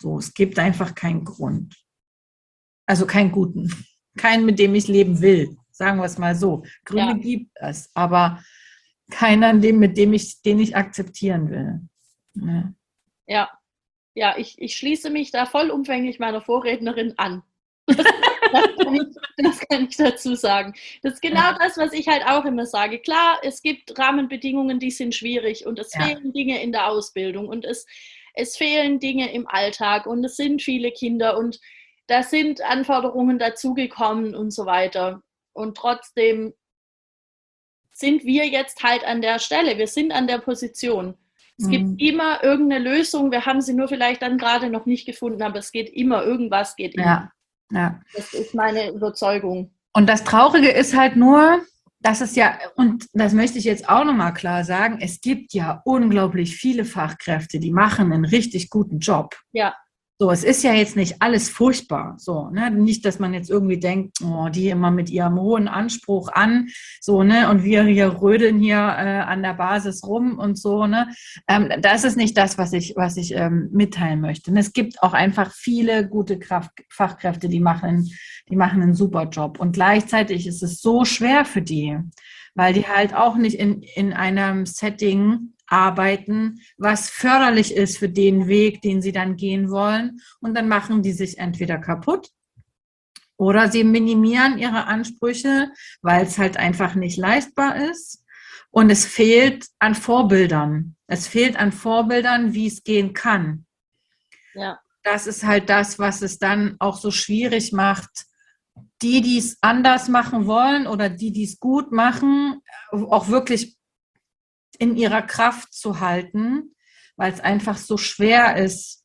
So, es gibt einfach keinen Grund. Also keinen guten. Keinen, mit dem ich leben will. Sagen wir es mal so. Gründe Ja. gibt es, aber keiner, mit dem ich, den ich akzeptieren will. Ja. Ja, ja ich, ich schließe mich da vollumfänglich meiner Vorrednerin an. Das, das, kann ich, das kann ich dazu sagen. Das ist genau Ja. das, was ich halt auch immer sage. Klar, es gibt Rahmenbedingungen, die sind schwierig und es Ja. fehlen Dinge in der Ausbildung und es, es fehlen Dinge im Alltag und es sind viele Kinder und da sind Anforderungen dazugekommen und so weiter. Und trotzdem sind wir jetzt halt an der Stelle, wir sind an der Position. Es gibt Mhm. immer irgendeine Lösung, wir haben sie nur vielleicht dann gerade noch nicht gefunden, aber es geht immer, irgendwas geht immer. Ja. Ja. Das ist meine Überzeugung. Und das Traurige ist halt nur, dass es ja, und das möchte ich jetzt auch nochmal klar sagen, es gibt ja unglaublich viele Fachkräfte, die machen einen richtig guten Job. Ja. So, es ist ja jetzt nicht alles furchtbar. So, ne? Nicht, dass man jetzt irgendwie denkt, oh, die immer mit ihrem hohen Anspruch an, so, ne, und wir hier rödeln hier äh, an der Basis rum und so, ne. Ähm, das ist nicht das, was ich, was ich ähm, mitteilen möchte. Und es gibt auch einfach viele gute Kraft, Fachkräfte, die machen, die machen einen super Job. Und gleichzeitig ist es so schwer für die, weil die halt auch nicht in, in einem Setting arbeiten, was förderlich ist für den Weg, den sie dann gehen wollen. Und dann machen die sich entweder kaputt oder sie minimieren ihre Ansprüche, weil es halt einfach nicht leistbar ist. Und es fehlt an Vorbildern. Es fehlt an Vorbildern, wie es gehen kann. Ja. Das ist halt das, was es dann auch so schwierig macht, die, die es anders machen wollen oder die, die es gut machen, auch wirklich in ihrer Kraft zu halten, weil es einfach so schwer ist,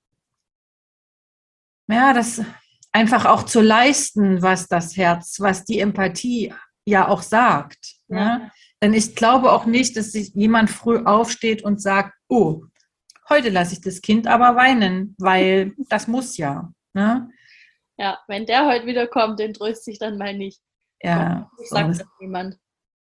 ja, das einfach auch zu leisten, was das Herz, was die Empathie ja auch sagt. Ja. Ne? Denn ich glaube auch nicht, dass sich jemand früh aufsteht und sagt, oh, heute lasse ich das Kind aber weinen, weil das muss ja. Ne? Ja, wenn der heute wieder kommt, den tröste ich dann mal nicht. Ja, ich sage das niemand.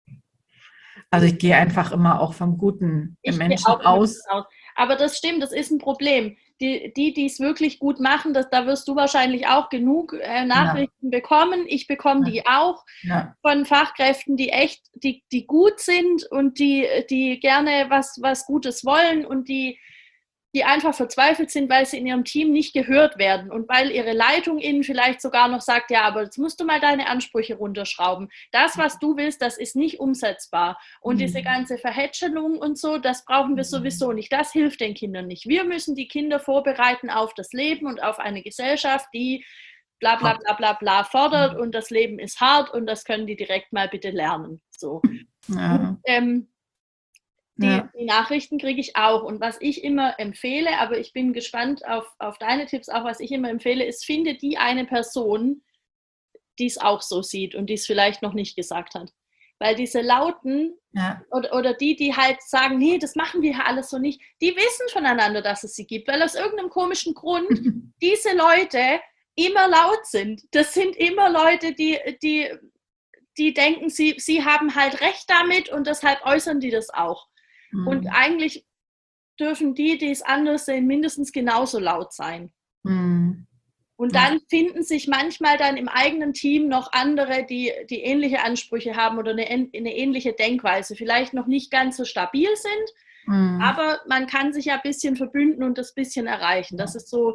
Also ich gehe einfach immer auch vom Guten im Menschen aus. aus. Aber das stimmt, das ist ein Problem. Die, die, die es wirklich gut machen, das, da wirst du wahrscheinlich auch genug äh, Nachrichten ja. bekommen. Ich bekomme ja. die auch ja. von Fachkräften, die echt, die, die gut sind und die, die gerne was, was Gutes wollen und die, die einfach verzweifelt sind, weil sie in ihrem Team nicht gehört werden und weil ihre Leitung ihnen vielleicht sogar noch sagt, ja, aber jetzt musst du mal deine Ansprüche runterschrauben. Das, was du willst, das ist nicht umsetzbar. Und mhm. diese ganze Verhätschelung und so, das brauchen wir sowieso nicht. Das hilft den Kindern nicht. Wir müssen die Kinder vorbereiten auf das Leben und auf eine Gesellschaft, die bla bla bla bla bla fordert und das Leben ist hart und das können die direkt mal bitte lernen. So. Ja. Und, ähm, Die, ja. die Nachrichten kriege ich auch. Und was ich immer empfehle, aber ich bin gespannt auf, auf deine Tipps auch, was ich immer empfehle, ist, finde die eine Person, die es auch so sieht und die es vielleicht noch nicht gesagt hat. Weil diese Lauten ja. oder, oder die, die halt sagen, nee, das machen wir ja alles so nicht, die wissen voneinander, dass es sie gibt, weil aus irgendeinem komischen Grund diese Leute immer laut sind. Das sind immer Leute, die, die, die denken, sie, sie haben halt recht damit und deshalb äußern die das auch. Und eigentlich dürfen die, die es anders sehen, mindestens genauso laut sein. Mhm. Und dann ja. finden sich manchmal dann im eigenen Team noch andere, die, die ähnliche Ansprüche haben oder eine, eine ähnliche Denkweise. Vielleicht noch nicht ganz so stabil sind, mhm. aber man kann sich ja ein bisschen verbünden und das bisschen erreichen. Das ist so,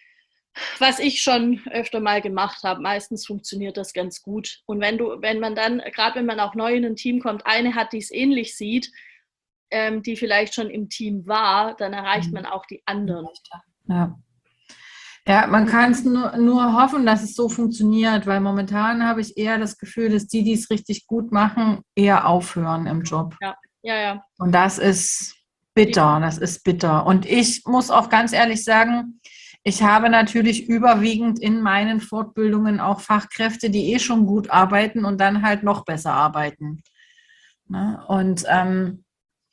was ich schon öfter mal gemacht habe. Meistens funktioniert das ganz gut. Und wenn du, wenn man dann, gerade wenn man auch neu in ein Team kommt, eine hat, die es ähnlich sieht, die vielleicht schon im Team war, dann erreicht man auch die anderen. Ja, ja man kann es nur, nur hoffen, dass es so funktioniert, weil momentan habe ich eher das Gefühl, dass die, die es richtig gut machen, eher aufhören im Job. Ja, ja, ja. Und das ist bitter, das ist bitter. Und ich muss auch ganz ehrlich sagen, ich habe natürlich überwiegend in meinen Fortbildungen auch Fachkräfte, die eh schon gut arbeiten und dann halt noch besser arbeiten. Und ähm,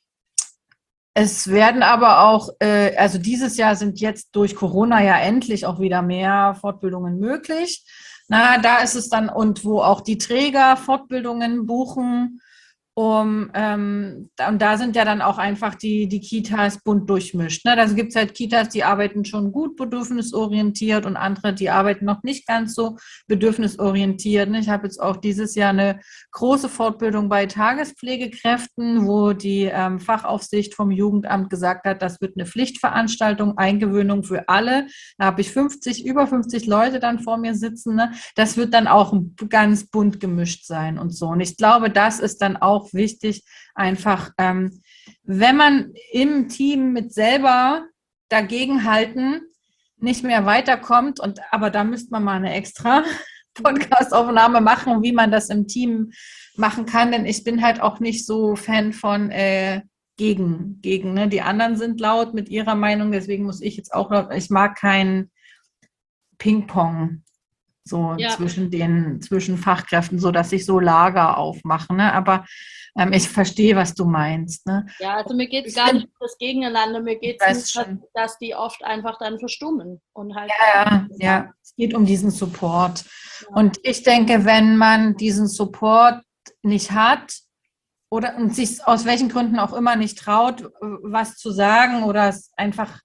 es werden aber auch, äh, also dieses Jahr sind jetzt durch Corona ja endlich auch wieder mehr Fortbildungen möglich. Na, da ist es dann, und wo auch die Träger Fortbildungen buchen Um, ähm, da- und da sind ja dann auch einfach die, die Kitas bunt durchmischt. Ne? Da gibt es halt Kitas, die arbeiten schon gut bedürfnisorientiert und andere, die arbeiten noch nicht ganz so bedürfnisorientiert. Ne? Ich habe jetzt auch dieses Jahr eine große Fortbildung bei Tagespflegekräften, wo die ähm, Fachaufsicht vom Jugendamt gesagt hat, das wird eine Pflichtveranstaltung, Eingewöhnung für alle. Da habe ich fünfzig, über fünfzig Leute dann vor mir sitzen. Ne? Das wird dann auch ganz bunt gemischt sein und so. Und ich glaube, das ist dann auch wichtig, einfach, ähm, wenn man im Team mit selber dagegenhalten nicht mehr weiterkommt, und aber da müsste man mal eine extra Podcast-Aufnahme machen, wie man das im Team machen kann, denn ich bin halt auch nicht so Fan von äh, gegen, gegen, ne? Die anderen sind laut mit ihrer Meinung, deswegen muss ich jetzt auch laut, ich mag kein Ping-Pong so Ja. zwischen den, zwischen Fachkräften, so dass sich so Lager aufmachen. Ne? Aber ähm, ich verstehe, was du meinst. Ne? Ja, also mir geht es gar nicht um das Gegeneinander, mir geht es nur, dass, dass die oft einfach dann verstummen und halt. Ja, ja, es geht um diesen Support. Ja. Und ich denke, wenn man diesen Support nicht hat oder und sich aus welchen Gründen auch immer nicht traut, was zu sagen oder es einfach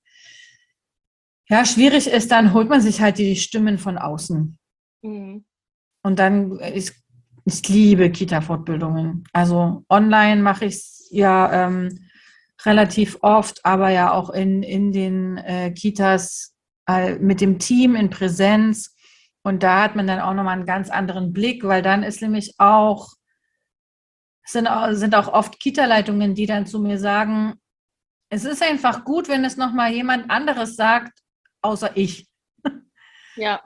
ja, schwierig ist, dann holt man sich halt die Stimmen von außen. Mhm. Und dann, ich, ich liebe Kita-Fortbildungen. Also online mache ich es ja ähm, relativ oft, aber ja auch in, in den äh, Kitas äh, mit dem Team in Präsenz. Und da hat man dann auch nochmal einen ganz anderen Blick, weil dann ist nämlich auch, sind, sind auch oft Kita-Leitungen, die dann zu mir sagen, es ist einfach gut, wenn es nochmal jemand anderes sagt, außer ich. Ja.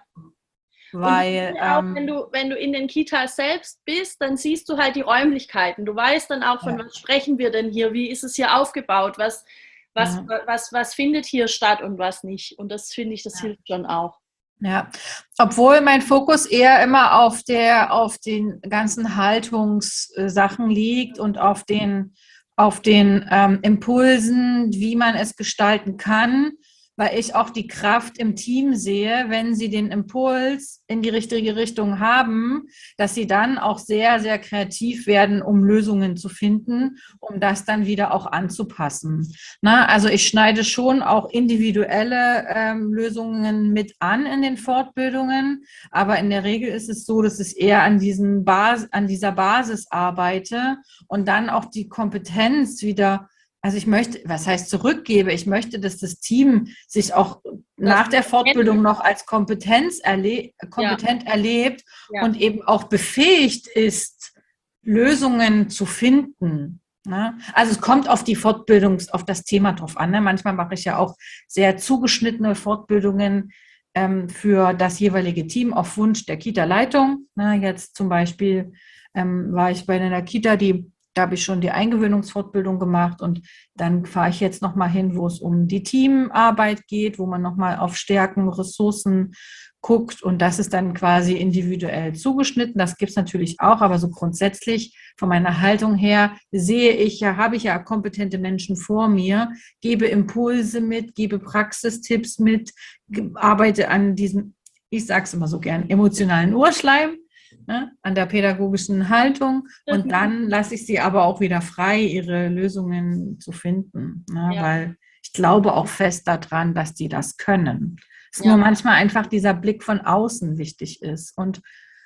Weil, und auch, ähm, wenn du, wenn du in den Kitas selbst bist, dann siehst du halt die Räumlichkeiten. Du weißt dann auch, von ja. was sprechen wir denn hier, wie ist es hier aufgebaut, was, was, ja. was, was, was findet hier statt und was nicht. Und das finde ich, das ja. hilft schon auch. Ja, obwohl mein Fokus eher immer auf der, auf den ganzen Haltungssachen liegt und auf den, auf den ähm, Impulsen, wie man es gestalten kann, weil ich auch die Kraft im Team sehe, wenn sie den Impuls in die richtige Richtung haben, dass sie dann auch sehr, sehr kreativ werden, um Lösungen zu finden, um das dann wieder auch anzupassen. Na, also ich schneide schon auch individuelle ähm, Lösungen mit an in den Fortbildungen, aber in der Regel ist es so, dass ich eher an, diesen Bas- an dieser Basis arbeite und dann auch die Kompetenz wieder. Also ich möchte, was heißt zurückgebe? Ich möchte, dass das Team sich auch das nach der Fortbildung noch als Kompetenz erle- kompetent ja. erlebt ja. und eben auch befähigt ist, Lösungen zu finden. Ne? Also es kommt auf die Fortbildung, auf das Thema drauf an. Ne? Manchmal mache ich ja auch sehr zugeschnittene Fortbildungen ähm, für das jeweilige Team auf Wunsch der Kita-Leitung. Ne? Jetzt zum Beispiel ähm, war ich bei einer Kita, die Da habe ich schon die Eingewöhnungsfortbildung gemacht und dann fahre ich jetzt nochmal hin, wo es um die Teamarbeit geht, wo man nochmal auf Stärken, Ressourcen guckt und das ist dann quasi individuell zugeschnitten. Das gibt es natürlich auch, aber so grundsätzlich von meiner Haltung her sehe ich ja, habe ich ja kompetente Menschen vor mir, gebe Impulse mit, gebe Praxistipps mit, arbeite an diesem, ich sage es immer so gern, emotionalen Urschleim. Ne, an der pädagogischen Haltung und dann lasse ich sie aber auch wieder frei, ihre Lösungen zu finden, ne, ja. weil ich glaube auch fest daran, dass die das können. Es ist ja. nur manchmal einfach dieser Blick von außen wichtig ist und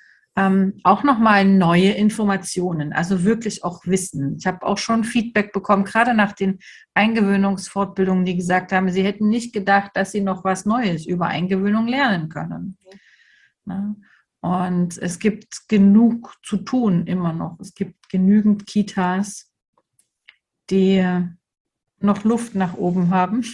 ähm, auch nochmal neue Informationen, also wirklich auch Wissen. Ich habe auch schon Feedback bekommen, gerade nach den Eingewöhnungsfortbildungen, die gesagt haben, sie hätten nicht gedacht, dass sie noch was Neues über Eingewöhnung lernen können. Ja. Ne? Und es gibt genug zu tun immer noch. Es gibt genügend Kitas, die noch Luft nach oben haben.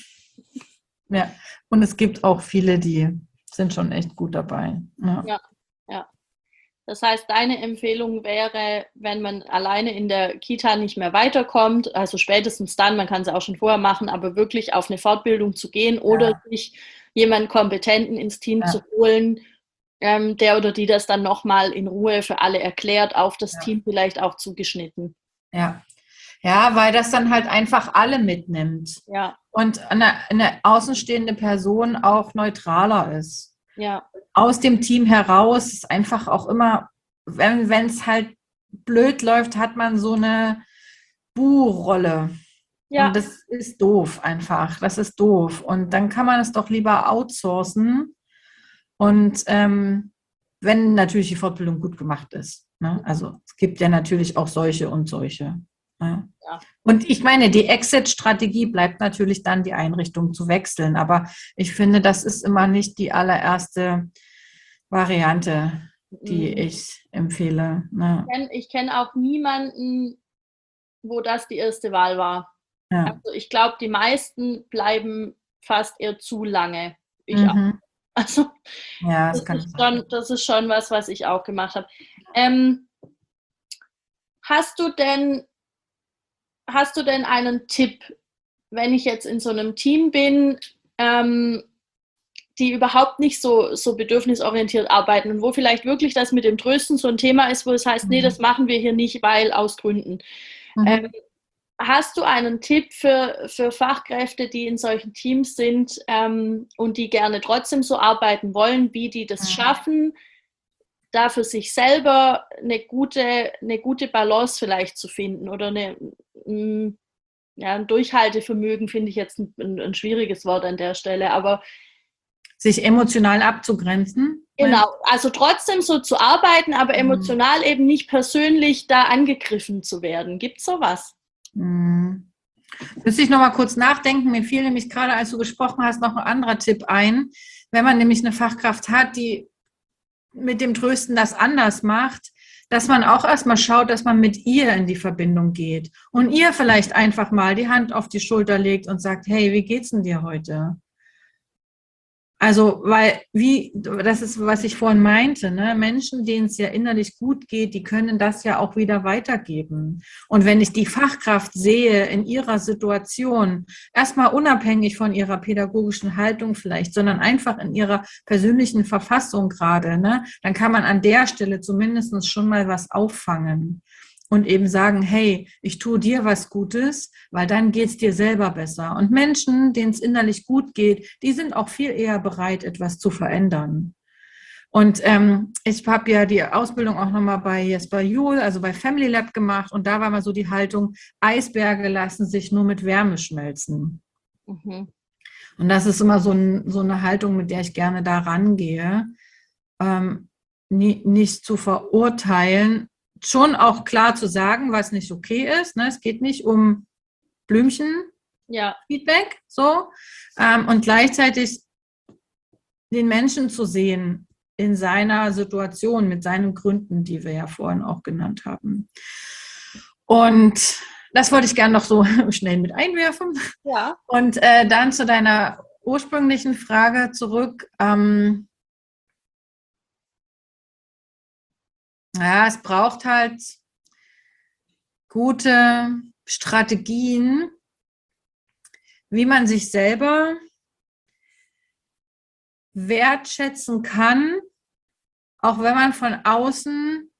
Ja. Und es gibt auch viele, die sind schon echt gut dabei. Ja. Ja, ja. Das heißt, deine Empfehlung wäre, wenn man alleine in der Kita nicht mehr weiterkommt, also spätestens dann, man kann es auch schon vorher machen, aber wirklich auf eine Fortbildung zu gehen oder ja. sich jemanden Kompetenten ins Team ja. zu holen, Ähm, der oder die das dann nochmal in Ruhe für alle erklärt, auf das ja. Team vielleicht auch zugeschnitten. Ja. Ja, weil das dann halt einfach alle mitnimmt. Ja. Und eine, eine außenstehende Person auch neutraler ist. Ja. Aus dem Team heraus ist einfach auch immer, wenn es halt blöd läuft, hat man so eine Bu-Rolle. Ja. Und das ist doof einfach. Das ist doof. Und dann kann man es doch lieber outsourcen. Und ähm, wenn natürlich die Fortbildung gut gemacht ist. Ne? Also es gibt ja natürlich auch solche und solche. Ne? Ja. Und ich meine, die Exit-Strategie bleibt natürlich dann, die Einrichtung zu wechseln. Aber ich finde, das ist immer nicht die allererste Variante, die Mhm. ich empfehle. Ne? Ich kenne ich kenn auch niemanden, wo das die erste Wahl war. Ja. Also ich glaube, die meisten bleiben fast eher zu lange. Ich auch. Mhm. Also Ja, das das kann ist sein. schon, das ist schon was, was ich auch gemacht habe. Ähm, hast du denn, hast du denn einen Tipp, wenn ich jetzt in so einem Team bin, ähm, die überhaupt nicht so, so bedürfnisorientiert arbeiten und wo vielleicht wirklich das mit dem Trösten so ein Thema ist, wo es heißt, nee, das Mhm. machen wir hier nicht, weil aus Gründen. Ähm, Mhm. hast du einen Tipp für, für Fachkräfte, die in solchen Teams sind ähm, und die gerne trotzdem so arbeiten wollen, wie die das Mhm. schaffen, da für sich selber eine gute, eine gute Balance vielleicht zu finden oder eine, mh, ja, ein Durchhaltevermögen finde ich jetzt ein, ein, ein schwieriges Wort an der Stelle, aber Sich emotional abzugrenzen, genau, meinst also trotzdem so zu arbeiten, aber du? Mhm. emotional eben nicht persönlich da angegriffen zu werden. Gibt es sowas? Mhm. Müsste ich noch mal kurz nachdenken. Mir fiel nämlich gerade, als du gesprochen hast, noch ein anderer Tipp ein. Wenn man nämlich eine Fachkraft hat, die mit dem Trösten das anders macht, dass man auch erstmal schaut, dass man mit ihr in die Verbindung geht und ihr vielleicht einfach mal die Hand auf die Schulter legt und sagt, hey, wie geht's denn dir heute? Also, weil, wie, das ist, was ich vorhin meinte, ne? Menschen, denen es ja innerlich gut geht, die können das ja auch wieder weitergeben. Und wenn ich die Fachkraft sehe in ihrer Situation, erstmal unabhängig von ihrer pädagogischen Haltung vielleicht, sondern einfach in ihrer persönlichen Verfassung gerade, ne? Dann kann man an der Stelle zumindest schon mal was auffangen. Und eben sagen, hey, ich tue dir was Gutes, weil dann geht's dir selber besser. Und Menschen, denen es innerlich gut geht, die sind auch viel eher bereit, etwas zu verändern. Und ähm, ich habe ja die Ausbildung auch nochmal bei Jesper Juhl, also bei Family Lab gemacht. Und da war mal so die Haltung, Eisberge lassen sich nur mit Wärme schmelzen. Mhm. Und das ist immer so, ein, so eine Haltung, mit der ich gerne da rangehe. Ähm, nie, nicht zu verurteilen, schon auch klar zu sagen, was nicht okay ist. Ne? Es geht nicht um Blümchen-Feedback, Ja. so. Ähm, und gleichzeitig den Menschen zu sehen in seiner Situation mit seinen Gründen, die wir ja vorhin auch genannt haben. Und das wollte ich gerne noch so schnell mit einwerfen. Ja. Und äh, dann zu deiner ursprünglichen Frage zurück. Ähm, ja, es braucht halt gute Strategien, wie man sich selber wertschätzen kann, auch wenn man von außen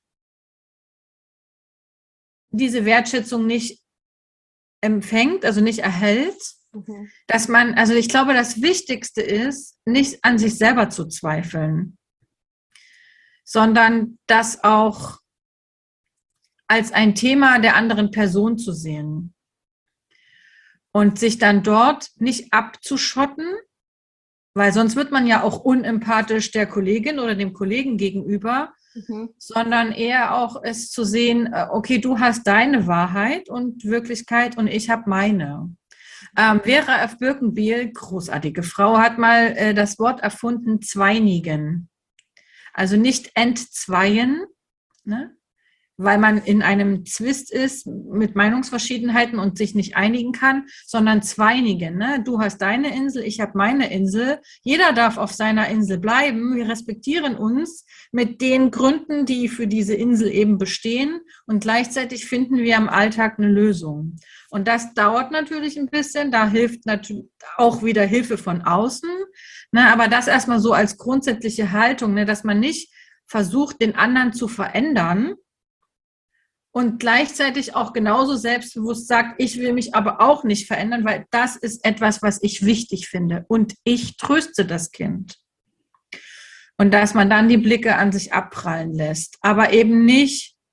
diese Wertschätzung nicht empfängt, also nicht erhält, Mhm. dass man, also ich glaube, das Wichtigste ist, nicht an sich selber zu zweifeln, sondern das auch als ein Thema der anderen Person zu sehen und sich dann dort nicht abzuschotten, weil sonst wird man ja auch unempathisch der Kollegin oder dem Kollegen gegenüber, Mhm. sondern eher auch es zu sehen, okay, du hast deine Wahrheit und Wirklichkeit und ich habe meine. Ähm, Vera F. Birkenbiel, großartige Frau, hat mal äh, das Wort erfunden, zweinigen. Also nicht entzweien, ne? Weil man in einem Zwist ist mit Meinungsverschiedenheiten und sich nicht einigen kann, sondern zweinigen. Ne? Du hast deine Insel, ich habe meine Insel. Jeder darf auf seiner Insel bleiben. Wir respektieren uns mit den Gründen, die für diese Insel eben bestehen. Und gleichzeitig finden wir im Alltag eine Lösung. Und das dauert natürlich ein bisschen. Da hilft natürlich auch wieder Hilfe von außen. Ne? Aber das erstmal so als grundsätzliche Haltung, ne? Dass man nicht versucht, den anderen zu verändern, und gleichzeitig auch genauso selbstbewusst sagt, ich will mich aber auch nicht verändern, weil das ist etwas, was ich wichtig finde und ich tröste das Kind. Und dass man dann die Blicke an sich abprallen lässt, aber eben nicht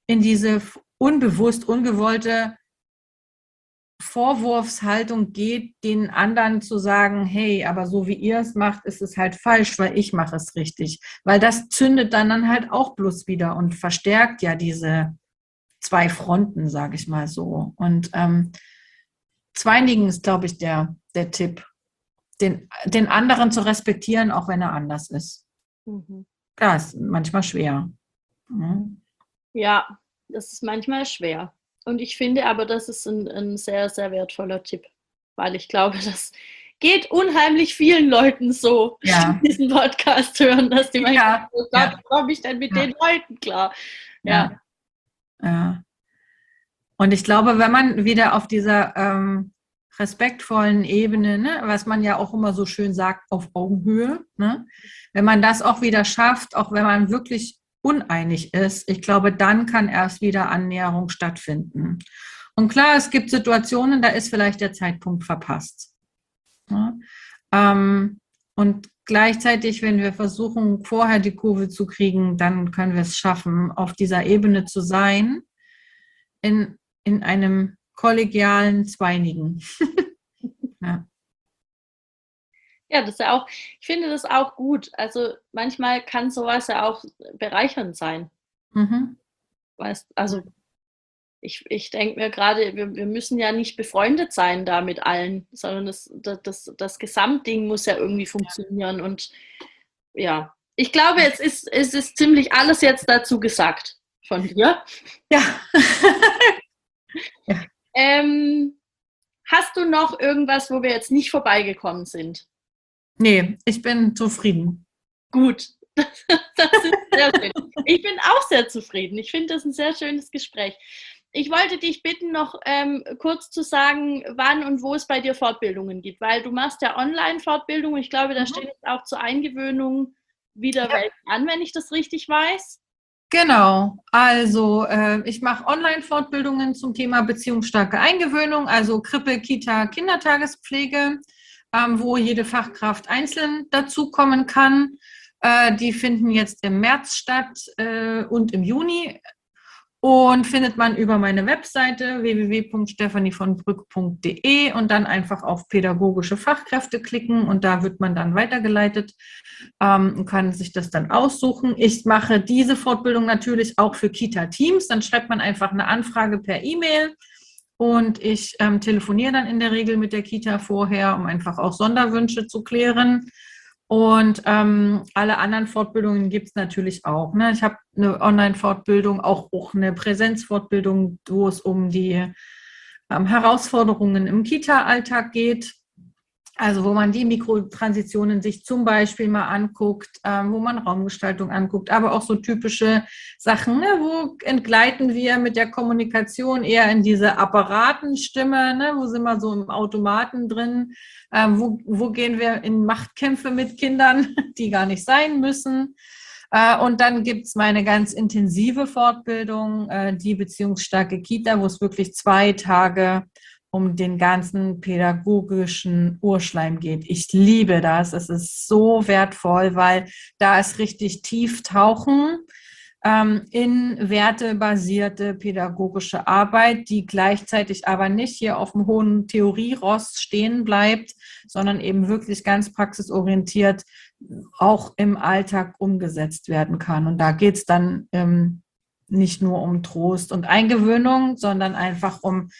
in diese unbewusst, ungewollte Vorwurfshaltung geht, den anderen zu sagen, hey, aber so wie ihr es macht, ist es halt falsch, weil ich mache es richtig. Weil das zündet dann, dann halt auch bloß wieder und verstärkt ja diese zwei Fronten, sage ich mal so. Und ähm, Zweinigen ist, glaube ich, der, der Tipp, den, den anderen zu respektieren, auch wenn er anders ist. Mhm. Ja, ist manchmal schwer. Mhm. Ja, das ist manchmal schwer. Und ich finde aber, das ist ein, ein sehr, sehr wertvoller Tipp, weil ich glaube, das geht unheimlich vielen Leuten so, Ja. die diesen Podcast hören, dass die manchmal, Ja. oh Gott, Ja. wie komme ich denn mit Ja. den Leuten klar? Ja. Ja. Ja. Und ich glaube, wenn man wieder auf dieser ähm, respektvollen Ebene, ne, was man ja auch immer so schön sagt, auf Augenhöhe, ne, wenn man das auch wieder schafft, auch wenn man wirklich uneinig ist, ich glaube, dann kann erst wieder Annäherung stattfinden. Und klar, es gibt Situationen, da ist vielleicht der Zeitpunkt verpasst. Ne? Ähm, und gleichzeitig, wenn wir versuchen, vorher die Kurve zu kriegen, dann können wir es schaffen, auf dieser Ebene zu sein, in, in einem kollegialen Zweinigen. Ja. Ja, das ist ja auch, ich finde das auch gut. Also manchmal kann sowas ja auch bereichernd sein. Mhm. Weißt, also ich, ich denke mir gerade, wir, wir müssen ja nicht befreundet sein da mit allen, sondern das, das, das, das Gesamtding muss ja irgendwie funktionieren. Und ja, ich glaube, es ist, es ist ziemlich alles jetzt dazu gesagt von dir. Ja. Ja. Ähm, hast du noch irgendwas, wo wir jetzt nicht vorbeigekommen sind? Nee, ich bin zufrieden. Gut, das ist sehr schön. Ich bin auch sehr zufrieden. Ich finde das ein sehr schönes Gespräch. Ich wollte dich bitten, noch ähm, kurz zu sagen, wann und wo es bei dir Fortbildungen gibt, weil du machst ja Online-Fortbildungen. Ich glaube, da Mhm. stehen jetzt auch zur Eingewöhnung wieder Ja. welche an, wenn ich das richtig weiß. Genau, also äh, ich mache Online-Fortbildungen zum Thema beziehungsstarke Eingewöhnung, also Krippe, Kita, Kindertagespflege, ähm, wo jede Fachkraft einzeln dazukommen kann. Äh, die finden jetzt im März statt äh, und im Juni und findet man über meine Webseite w w w punkt stephanie von brück punkt d e und dann einfach auf pädagogische Fachkräfte klicken und da wird man dann weitergeleitet ähm, und kann sich das dann aussuchen. Ich mache diese Fortbildung natürlich auch für Kita-Teams. Dann schreibt man einfach eine Anfrage per E-Mail und ich ähm, telefoniere dann in der Regel mit der Kita vorher, um einfach auch Sonderwünsche zu klären. Und ähm, alle anderen Fortbildungen gibt es natürlich auch. Ne? Ich habe eine Online-Fortbildung, auch, auch eine Präsenzfortbildung, wo es um die ähm, Herausforderungen im Kita-Alltag geht. Also wo man die Mikrotransitionen sich zum Beispiel mal anguckt, ähm, wo man Raumgestaltung anguckt, aber auch so typische Sachen, ne? Wo entgleiten wir mit der Kommunikation eher in diese Apparatenstimme, ne? Wo sind wir so im Automaten drin, ähm, wo, wo gehen wir in Machtkämpfe mit Kindern, die gar nicht sein müssen. Äh, und dann gibt's meine ganz intensive Fortbildung, äh, die beziehungsstarke Kita, wo es wirklich zwei Tage um den ganzen pädagogischen Urschleim geht. Ich liebe das. Es ist so wertvoll, weil da ist richtig tief tauchen ähm, in wertebasierte pädagogische Arbeit, die gleichzeitig aber nicht hier auf dem hohen Theorierost stehen bleibt, sondern eben wirklich ganz praxisorientiert auch im Alltag umgesetzt werden kann. Und da geht es dann ähm, nicht nur um Trost und Eingewöhnung, sondern einfach um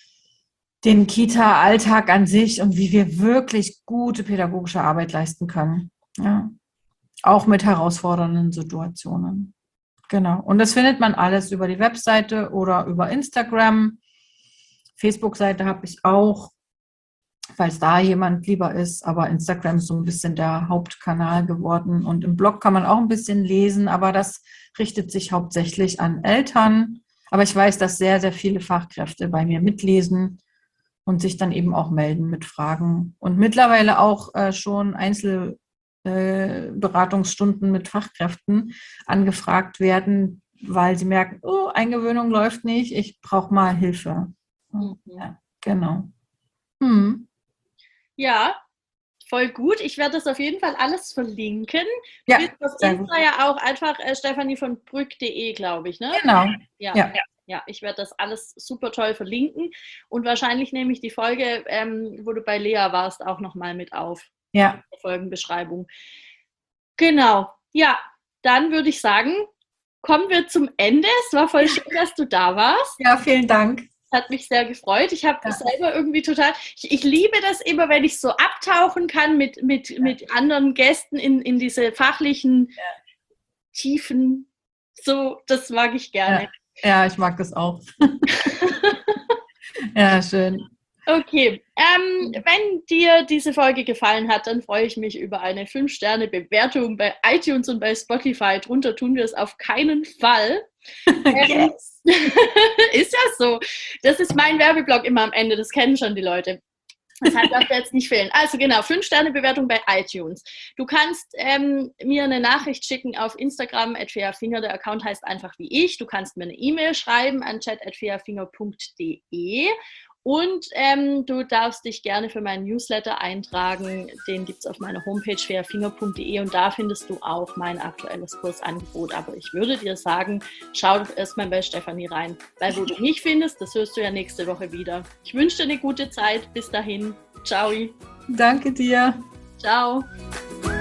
den Kita-Alltag an sich und wie wir wirklich gute pädagogische Arbeit leisten können. Ja. Auch mit herausfordernden Situationen. Genau. Und das findet man alles über die Webseite oder über Instagram. Facebook-Seite habe ich auch, falls da jemand lieber ist. Aber Instagram ist so ein bisschen der Hauptkanal geworden. Und im Blog kann man auch ein bisschen lesen, aber das richtet sich hauptsächlich an Eltern. Aber ich weiß, dass sehr, sehr viele Fachkräfte bei mir mitlesen und sich dann eben auch melden mit Fragen. Und mittlerweile auch äh, schon Einzelberatungsstunden äh, mit Fachkräften angefragt werden, weil sie merken, oh, Eingewöhnung läuft nicht, ich brauche mal Hilfe. Mhm. Ja, genau. Hm. Ja, voll gut. Ich werde das auf jeden Fall alles verlinken. Ja, Du bist auf sehr Insta gut. ja auch einfach äh, Stefanie von Brück punkt de, glaube ich, ne? Genau. Ja, Ja. ja, ja, ich werde das alles super toll verlinken und wahrscheinlich nehme ich die Folge, ähm, wo du bei Lea warst, auch nochmal mit auf. Ja. Die Folgenbeschreibung. Genau. Ja, dann würde ich sagen, kommen wir zum Ende. Es war voll schön, dass du da warst. Ja, vielen Dank. Hat mich sehr gefreut. Ich habe Ja. selber irgendwie total, ich, ich liebe das immer, wenn ich so abtauchen kann mit, mit, ja. mit anderen Gästen in, in diese fachlichen ja. Tiefen. So, das mag ich gerne. Ja, ja, ich mag das auch. Ja, schön. Okay, ähm, wenn dir diese Folge gefallen hat, dann freue ich mich über eine fünf Sterne Bewertung bei iTunes und bei Spotify. Drunter tun wir es auf keinen Fall. Yes. Ist ja so. Das ist mein Werbeblock immer am Ende, das kennen schon die Leute. Deshalb darf der jetzt nicht fehlen. Also genau, fünf Sterne Bewertung bei iTunes. Du kannst ähm, mir eine Nachricht schicken auf Instagram at feafinger. Der Account heißt einfach wie ich. Du kannst mir eine E-Mail schreiben an chat at feafinger punkt de. Und ähm, du darfst dich gerne für meinen Newsletter eintragen. Den gibt es auf meiner Homepage feafinger punkt de und da findest du auch mein aktuelles Kursangebot. Aber ich würde dir sagen, schau erstmal bei Stefanie rein. Weil wo du mich findest, das hörst du ja nächste Woche wieder. Ich wünsche dir eine gute Zeit. Bis dahin. Ciao. Danke dir. Ciao.